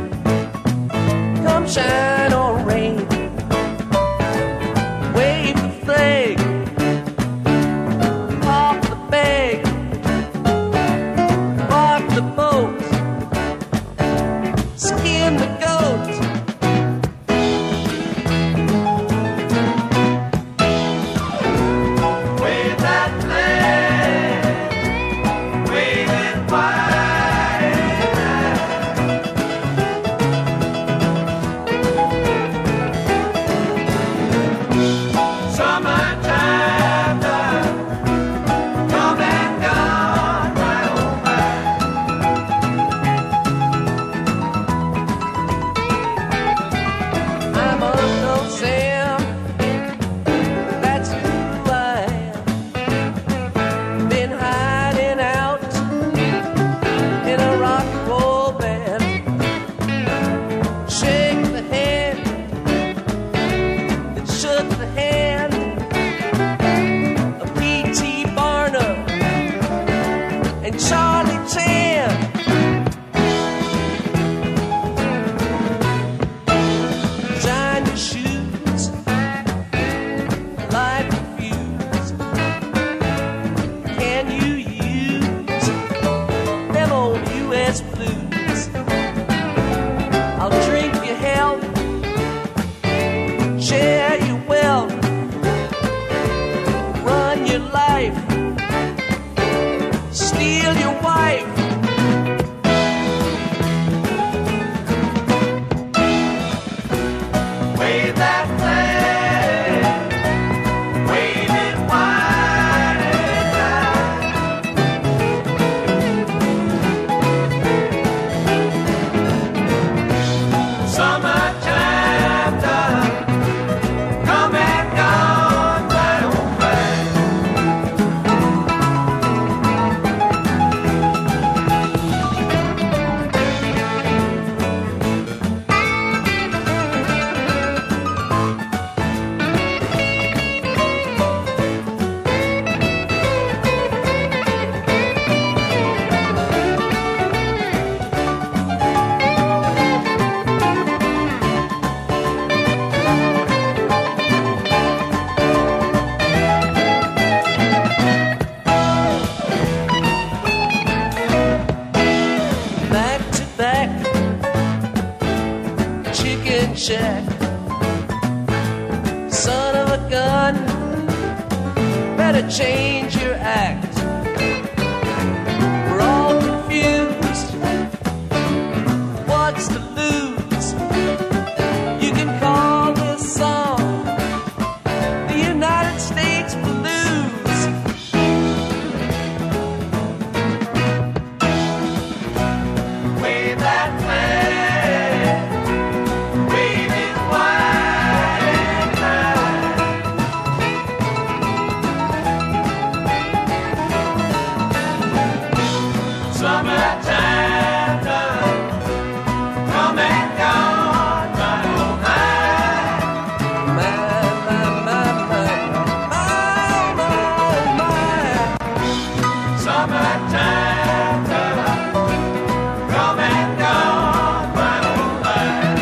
come shine or rain. Wave the flag, pop the bag, rock the boat, skin the goat. Wave that flag, wave it wide. Summertime done, come and gone, my old man. I'm Uncle Sam, that's who I am. Been hiding out in a rock and roll band. Shake the hand that shook the hand of P.T. Barnum and Charlie Chan. Shine your shoes, light the fuse. Can you use them old U.S. blues? I'll drink your health, share your wealth, run your life, steal your wife. Wave that flag, wave it wide and high. Summertime done, come and gone, my old man. Back to back, chicken shack. Son of a gun, better change your act. We're all confused. What's to lose? You can call this song the United States Blues. Wave that flag, wave it wide and high. Summertime done, come and gone, my old man. Summertime done, come and gone, my old man.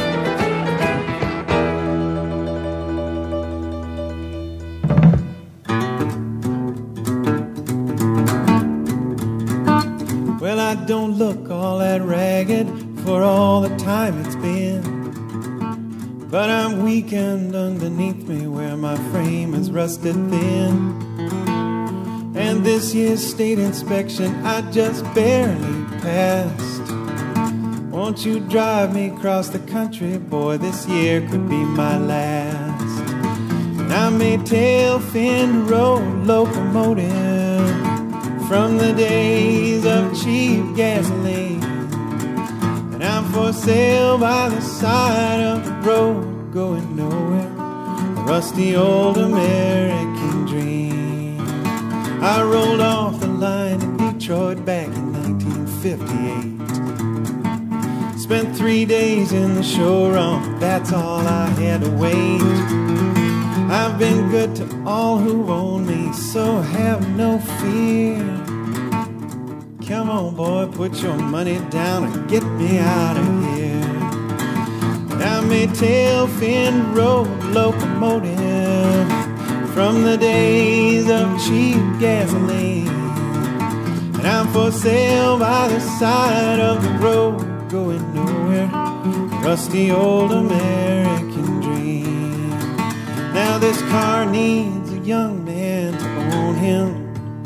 Well, I don't look all that ragged for all the time it's been, but I'm weakened underneath me where my frame is rusted thin. And this year's state inspection I just barely passed. Won't you drive me across the country, boy, this year could be my last. And I'm a tail-fin road locomotive from the days of cheap gasoline, and I'm for sale by the side of the road, going nowhere, a rusty old American dream. I rolled off the line in Detroit back in 1958. Spent 3 days in the showroom, that's all I had to wait. I've been good to all who've owned me, so have no fear. Come on, boy, put your money down and get me out of here. I'm a tail-fin road locomotive from the days of cheap gasoline. And I'm for sale by the side of the road, going nowhere, rusty old American dream. Now this car needs a young man to own him,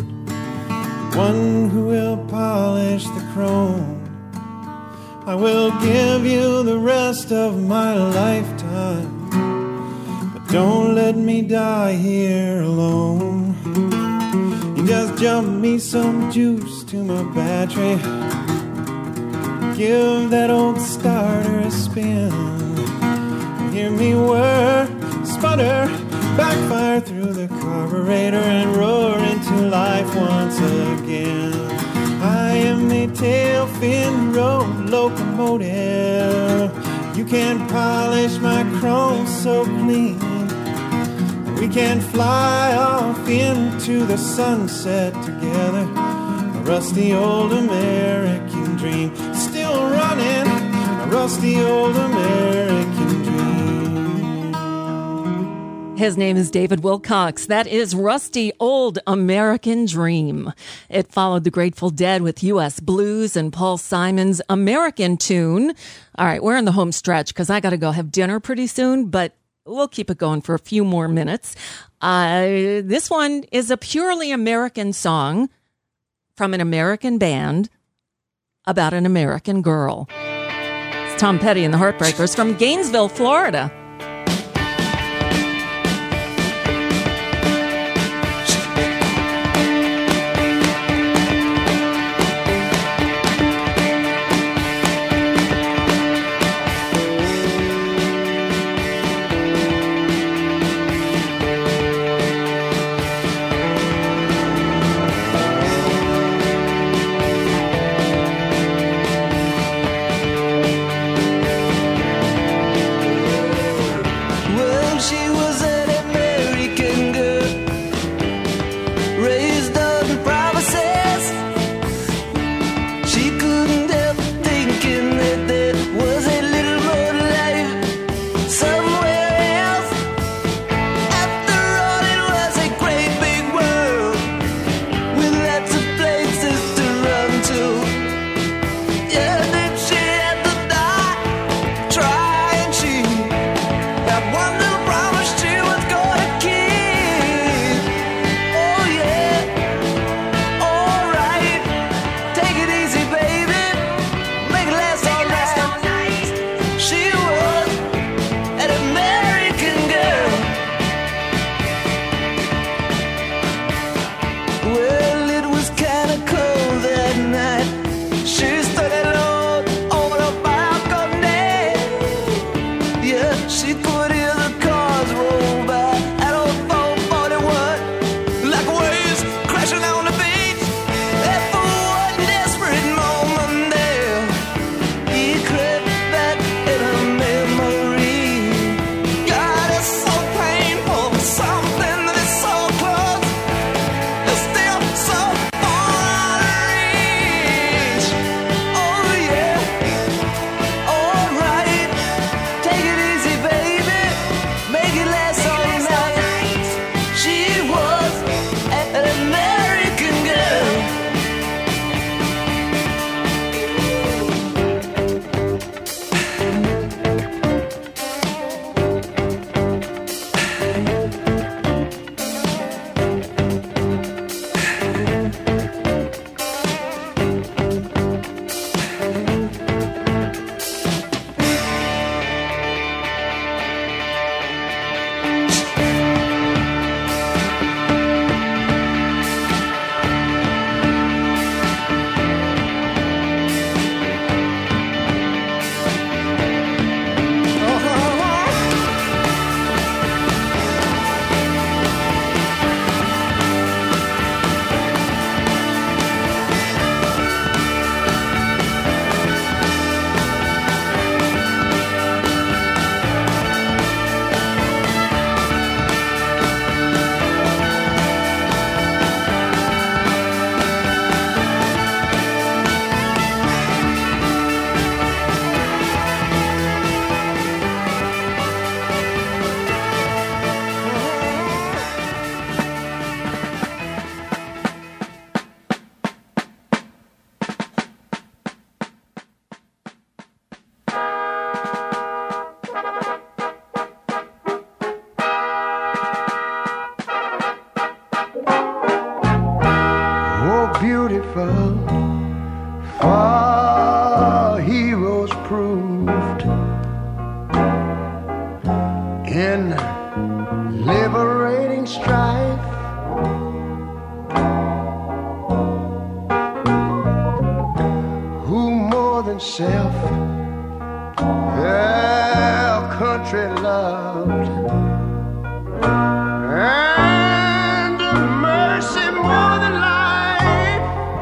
one who will polish the chrome. I will give you the rest of my lifetime, but don't let me die here alone. You just jump me some juice to my battery, give that old starter a spin. Hear me whir, sputter, backfire through the carburetor and roar into life once again. I am the tail-fin road locomotive. You can't polish my chrome so clean. We can fly off into the sunset together, a rusty old American dream. Still running, a rusty old American dream. His name is David Wilcox. That is Rusty Old American Dream. It followed the Grateful Dead with U.S. Blues and Paul Simon's American Tune. All right, we're in the home stretch because I got to go have dinner pretty soon, but we'll keep it going for a few more minutes. This one is a purely American song from an American band about an American girl. It's Tom Petty and the Heartbreakers from Gainesville, Florida. than self. Yeah, country loved. And mercy more than life.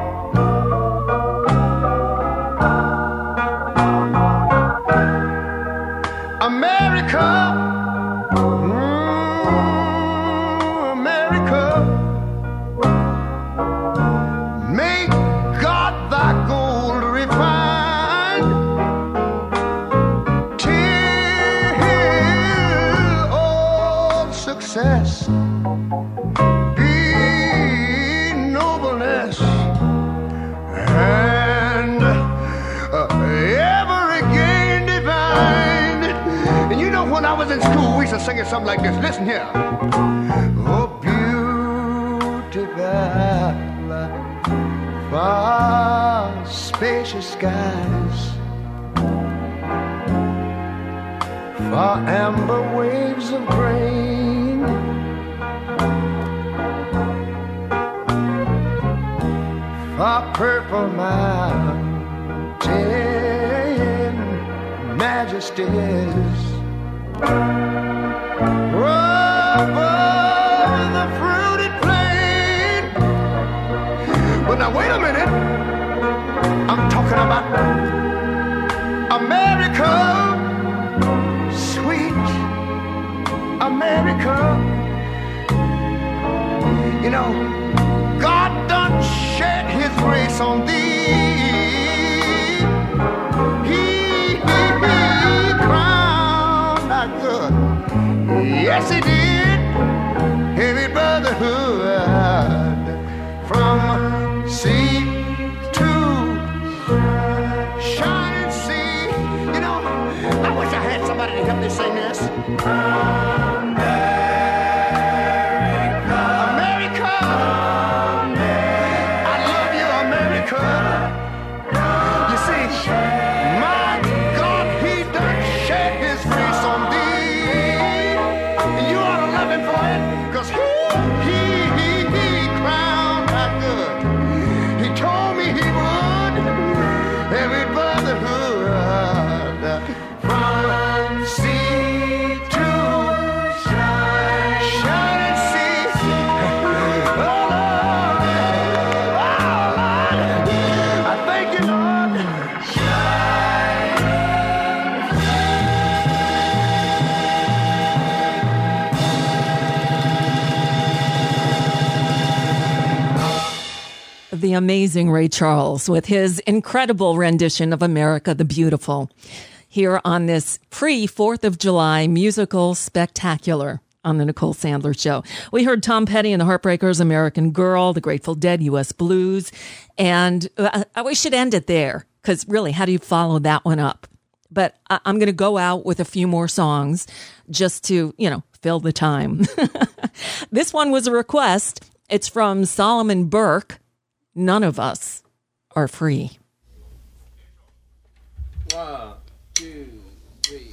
America, America, make God thy gold refined till all success be nobleness and ever again divine. And you know, when I was in school, we used to sing it something like this. Listen here. Oh, beautiful, far spacious skies, far amber waves of grain, far purple mountain majesties, above the fruited plain. But now wait a minute, I'm talking about America, sweet America. You know, God done shed his grace on thee. He crowned our good. Yes, he did. Heavy brotherhood from sea to shining sea. You know, I wish I had somebody to help me sing this. The amazing Ray Charles with his incredible rendition of America the Beautiful here on this pre-4th of July musical spectacular on the Nicole Sandler Show. We heard Tom Petty and the Heartbreakers, American Girl, the Grateful Dead, U.S. Blues, and we should end it there because really, how do you follow that one up? But I'm going to go out with a few more songs just to, fill the time. This one was a request. It's from Solomon Burke. None of us are free. 1, 2, 3.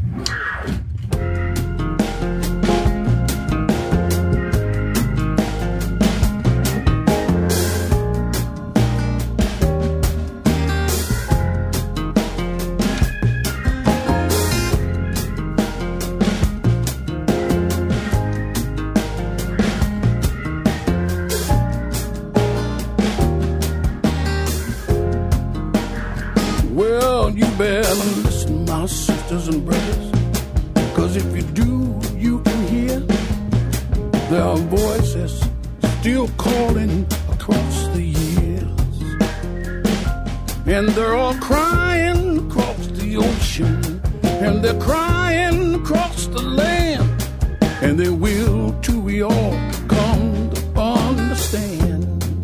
Well, you better listen, my sisters and brothers, 'cause if you do, you can hear there are voices still calling across the years, and they're all crying across the ocean, and they're crying across the land, and they will till we all come to understand.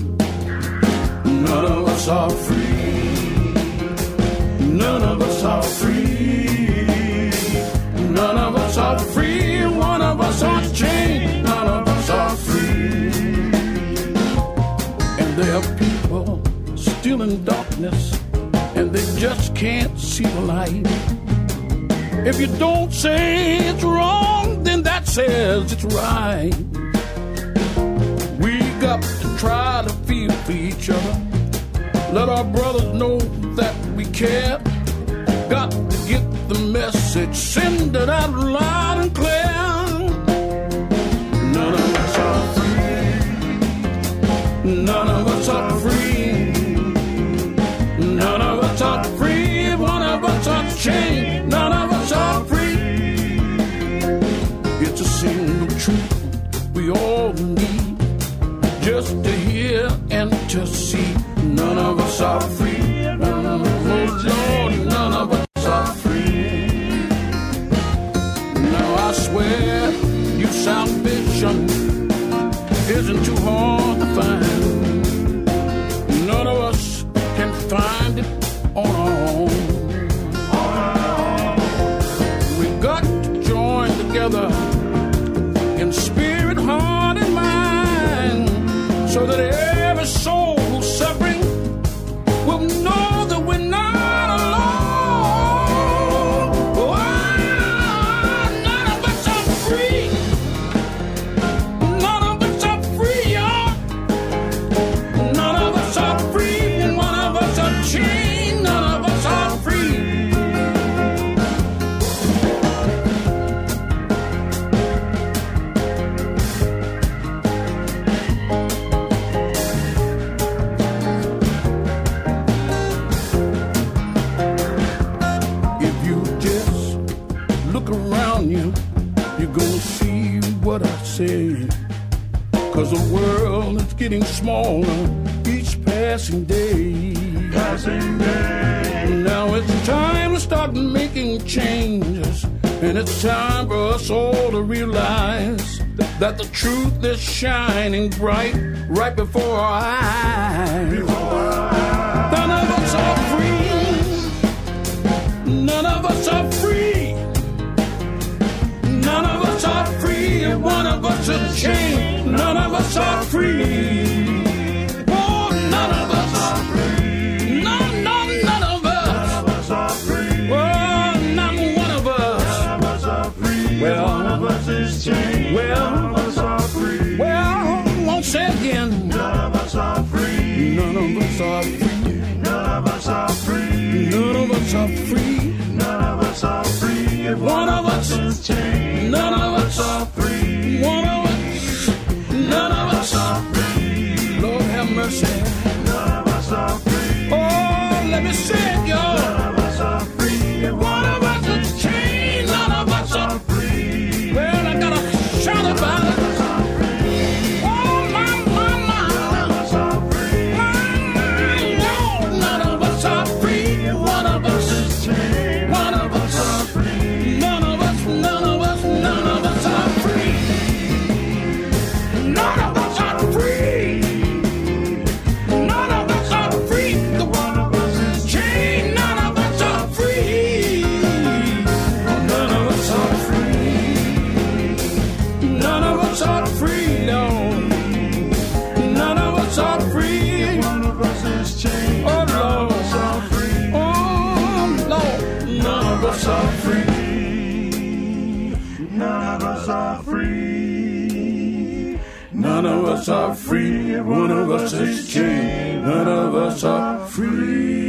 None of us are free. None of us are free. None of us are free. One of us are chained. None of us are free. And there are people still in darkness, and they just can't see the light. If you don't say it's wrong, then that says it's right. We got to try to feel for each other. Let our brothers know that we care. care. Got to get the message, send it out loud and clear. None of us are free. None of us are free. None of us are free. One of us are chained. None of us are free. It's a single truth we all need, just to hear and to see. None of us are free. None of us, oh Lord, none of us are free. Now I swear, you salvation isn't too hard to find. None of us can find it on our own. We've got to join together in spirit, heart, and mind, so that every soul who's suffering will know that we're not alone. Oh, none of us are free. None of us are free, y'all. None of us are free. One of us are chained. None of us are free. If you just look around you, you're gonna see what I say. 'Cause the world is getting smaller each passing day. Passing day. Now it's time to start making changes, and it's time for us all to realize that the truth is shining bright right before our eyes. None of us are free. None of us are free. None of us are free. One of us is chained. None of us are free. Oh, none of us are free. None of us. None of us are free. Oh, not one of us. None of us are free. Well, one of us is chained. Well, none of us are free. Well, won't say again. None of us are free. None of us are free. None of us are free. None of us are free. None of us are free. One of us is chained. None of us are free. One of us. None of us are free. Lord have mercy. None of us are free. Oh, let me say it, y'all. None of us are free. One of us is chained. None of us are free. Well, I gotta shout about it. Oh, my. None of us are free. Lord, none of us are free. One of us is chained. One of us are free. None of us are free. None of us are free. None of us are free. The one of us is chained. None of us are free. None of us are free. None of us are free. No. None of us are free. One of us is chained. Oh Lord. None of us are free. Oh Lord. None of us are free. None of us are free. None of us are free. One of us is chained. None of us are free.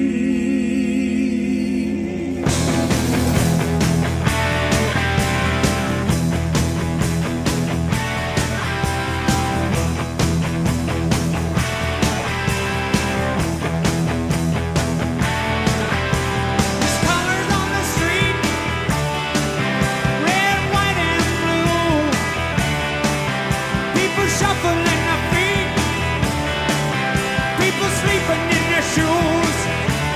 Shuffling their feet, people sleeping in their shoes.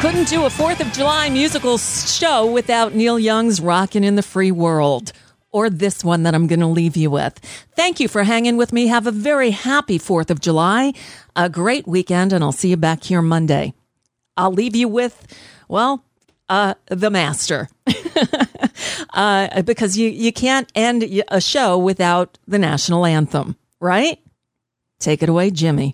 Couldn't do a 4th of July musical show without Neil Young's Rockin' in the Free World, or this one that I'm going to leave you with. Thank you for hanging with me. Have a very happy 4th of July, a great weekend, and I'll see you back here Monday. I'll leave you with, well, the master. Because you can't end a show without the national anthem, right? Take it away, Jimmy.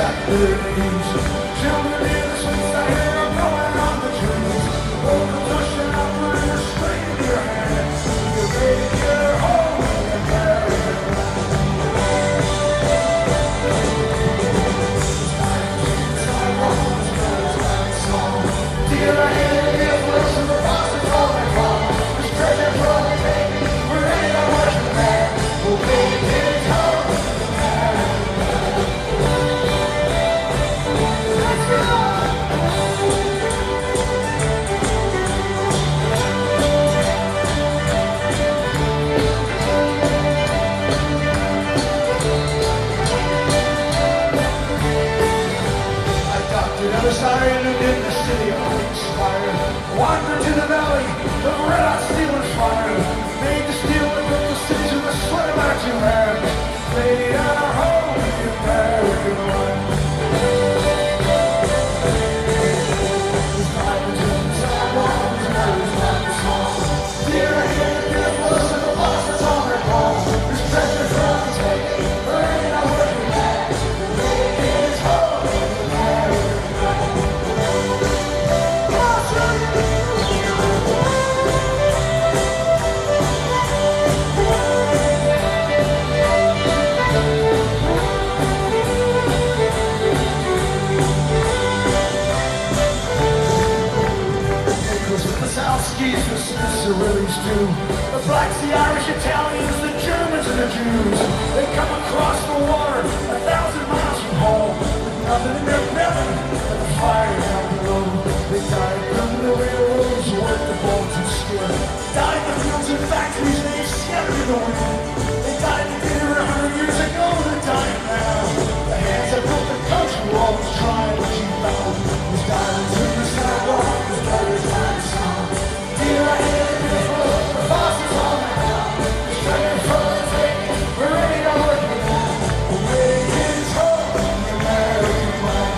blackberries. Children in the streets, I hear them going on the trees. Older pushing up with a string in your hand. You make your home and carry it Dear, I hear the influence of the bosses all they call. This treasure from the baby, we're in a working man. We'll make his home and carry it Sorry, lived in the city of inspired. Wandered to the valley of red hot steel and fire. Made the steel and built the cities with the sweat of our two hands. Laid on our home in the American land. His diamonds in the sidewalks and others on the small. Dear, I hear the beautiful of the bosses on their walls. There's treasure from the taking, but ain't no working back. Make his home in the American the Willies too. The blacks, the Irish, Italians, the Germans, and the Jews. They come across the water 1,000 miles from home with nothing in their belly but the fire down below. They died from the railroads, worked the bones and skin. Died in the fields and factories, they scattered in the wind. They died in dinner 100 years ago, they're dying now. The hands that built the country were always trying to keep out. There's diamonds in the sidewalk, there's letters on the song. Dear, I hear the bosses on the ground. There's treasure from the taking, we're ready to work it out. We'll make his home in the American land.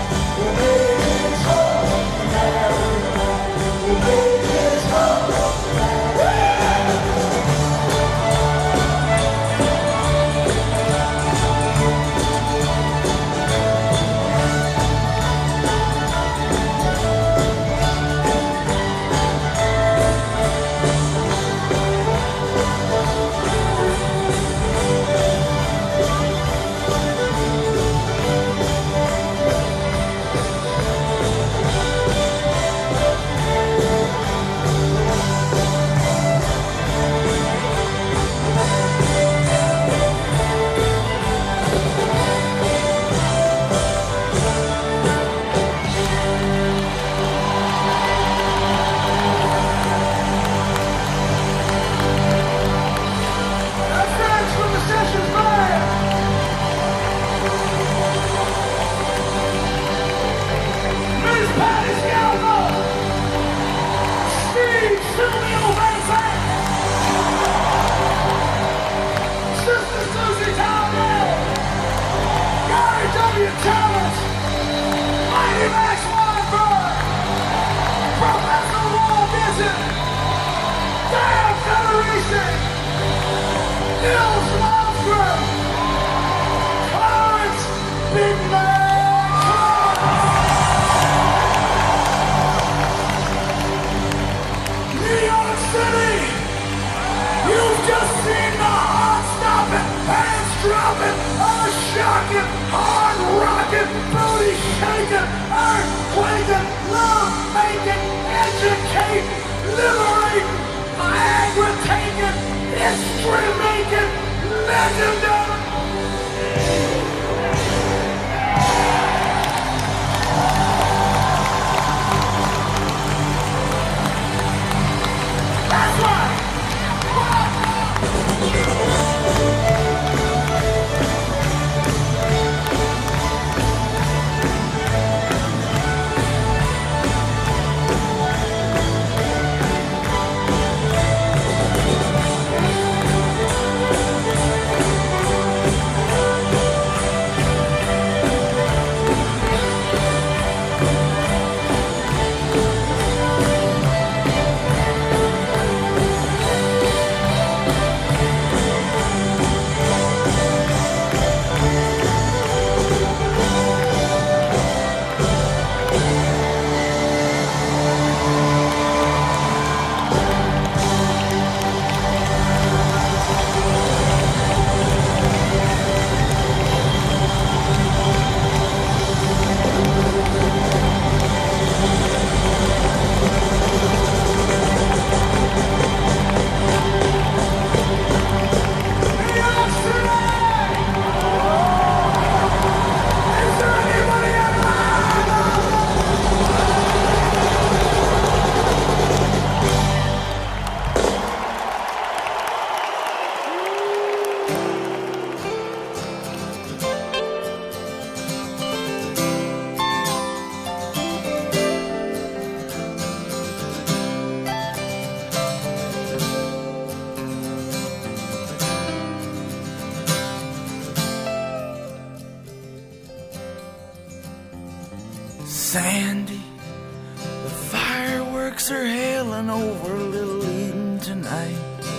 Sandy, the fireworks are hailing over Little Eden tonight,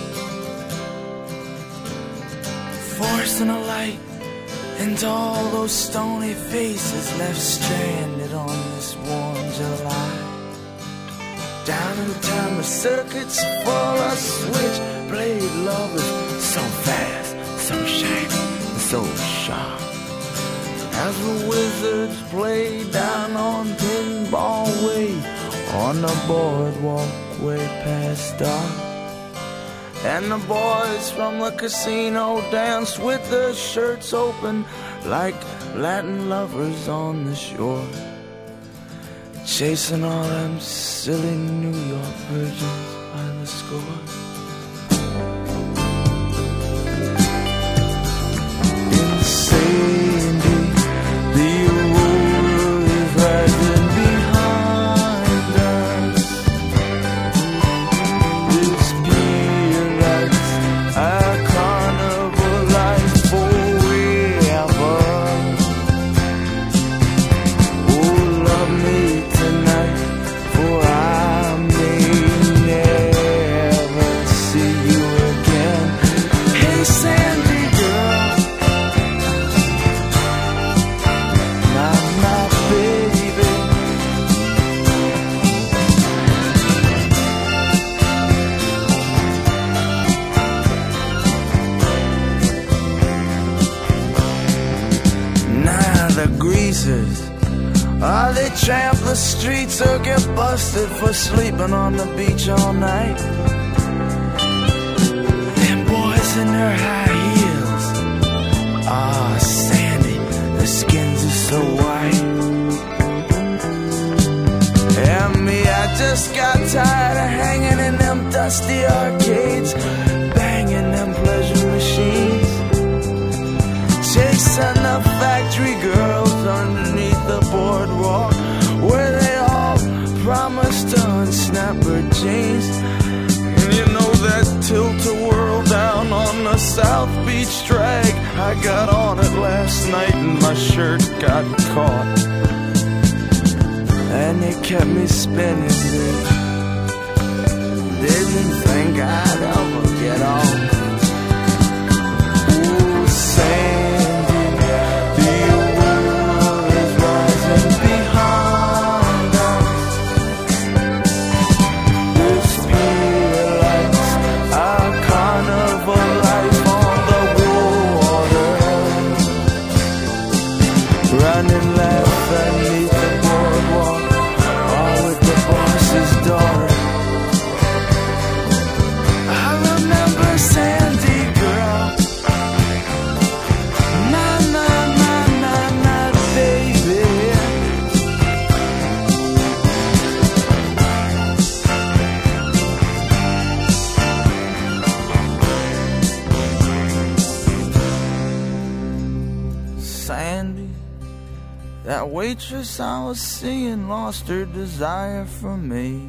forcing a light into all those stony faces left stranded on this warm July. Down in town the circuit's full of switchblade lovers, so fast, so shiny, and so sharp. As the wizards play down on Pinball Way, on the boardwalk way past dark. And the boys from the casino dance with their shirts open like Latin lovers on the shore, chasing all them silly New York virgins by the score. In Sandy, the aurora is rising behind us. This pier lights our carnival life forever. Oh, love me tonight, for I may never see you again. Hey, Sandy girl, my baby. Now the greasers, they tramp the streets or get busted for sleeping on the beach all night. Them boys in their high heels, Sandy, their skins are so white. And me, I just got tired of hanging in them dusty arcades, banging them pleasure machines, chasing the factory girls underneath the boardwalk, where they all promised to unsnap her jeans. And you know that tilt-a-whirl down on the South Beach drag, I got on it last night and my shirt got caught, and it kept me spinning, babe. Didn't think I'd ever get off. Ooh, Sandy, the aurora is rising behind us. This pier lights our carnival life on the water, running laughing beneath the boardwalk, all with the boss's daughter. I remember Sandy girl, na na na na na baby. Sandy, that waitress I was seeing lost her desire for me.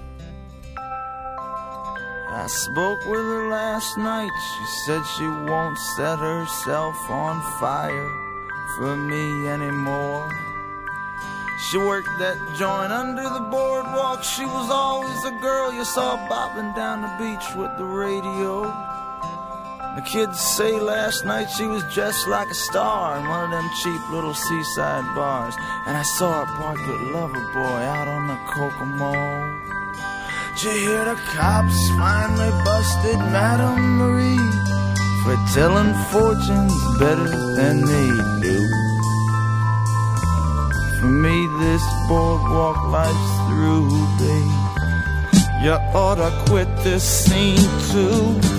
I spoke with her last night. She said she won't set herself on fire for me anymore. She worked that joint under the boardwalk. She was always a girl you saw bopping down the beach with the radio. The kids say last night she was dressed like a star in one of them cheap little seaside bars. And I saw her parked with Loverboy out on the Kokomo. Did you hear the cops finally busted Madame Marie for telling fortunes better than they do? For me this boardwalk life's through, babe. You oughta quit this scene too.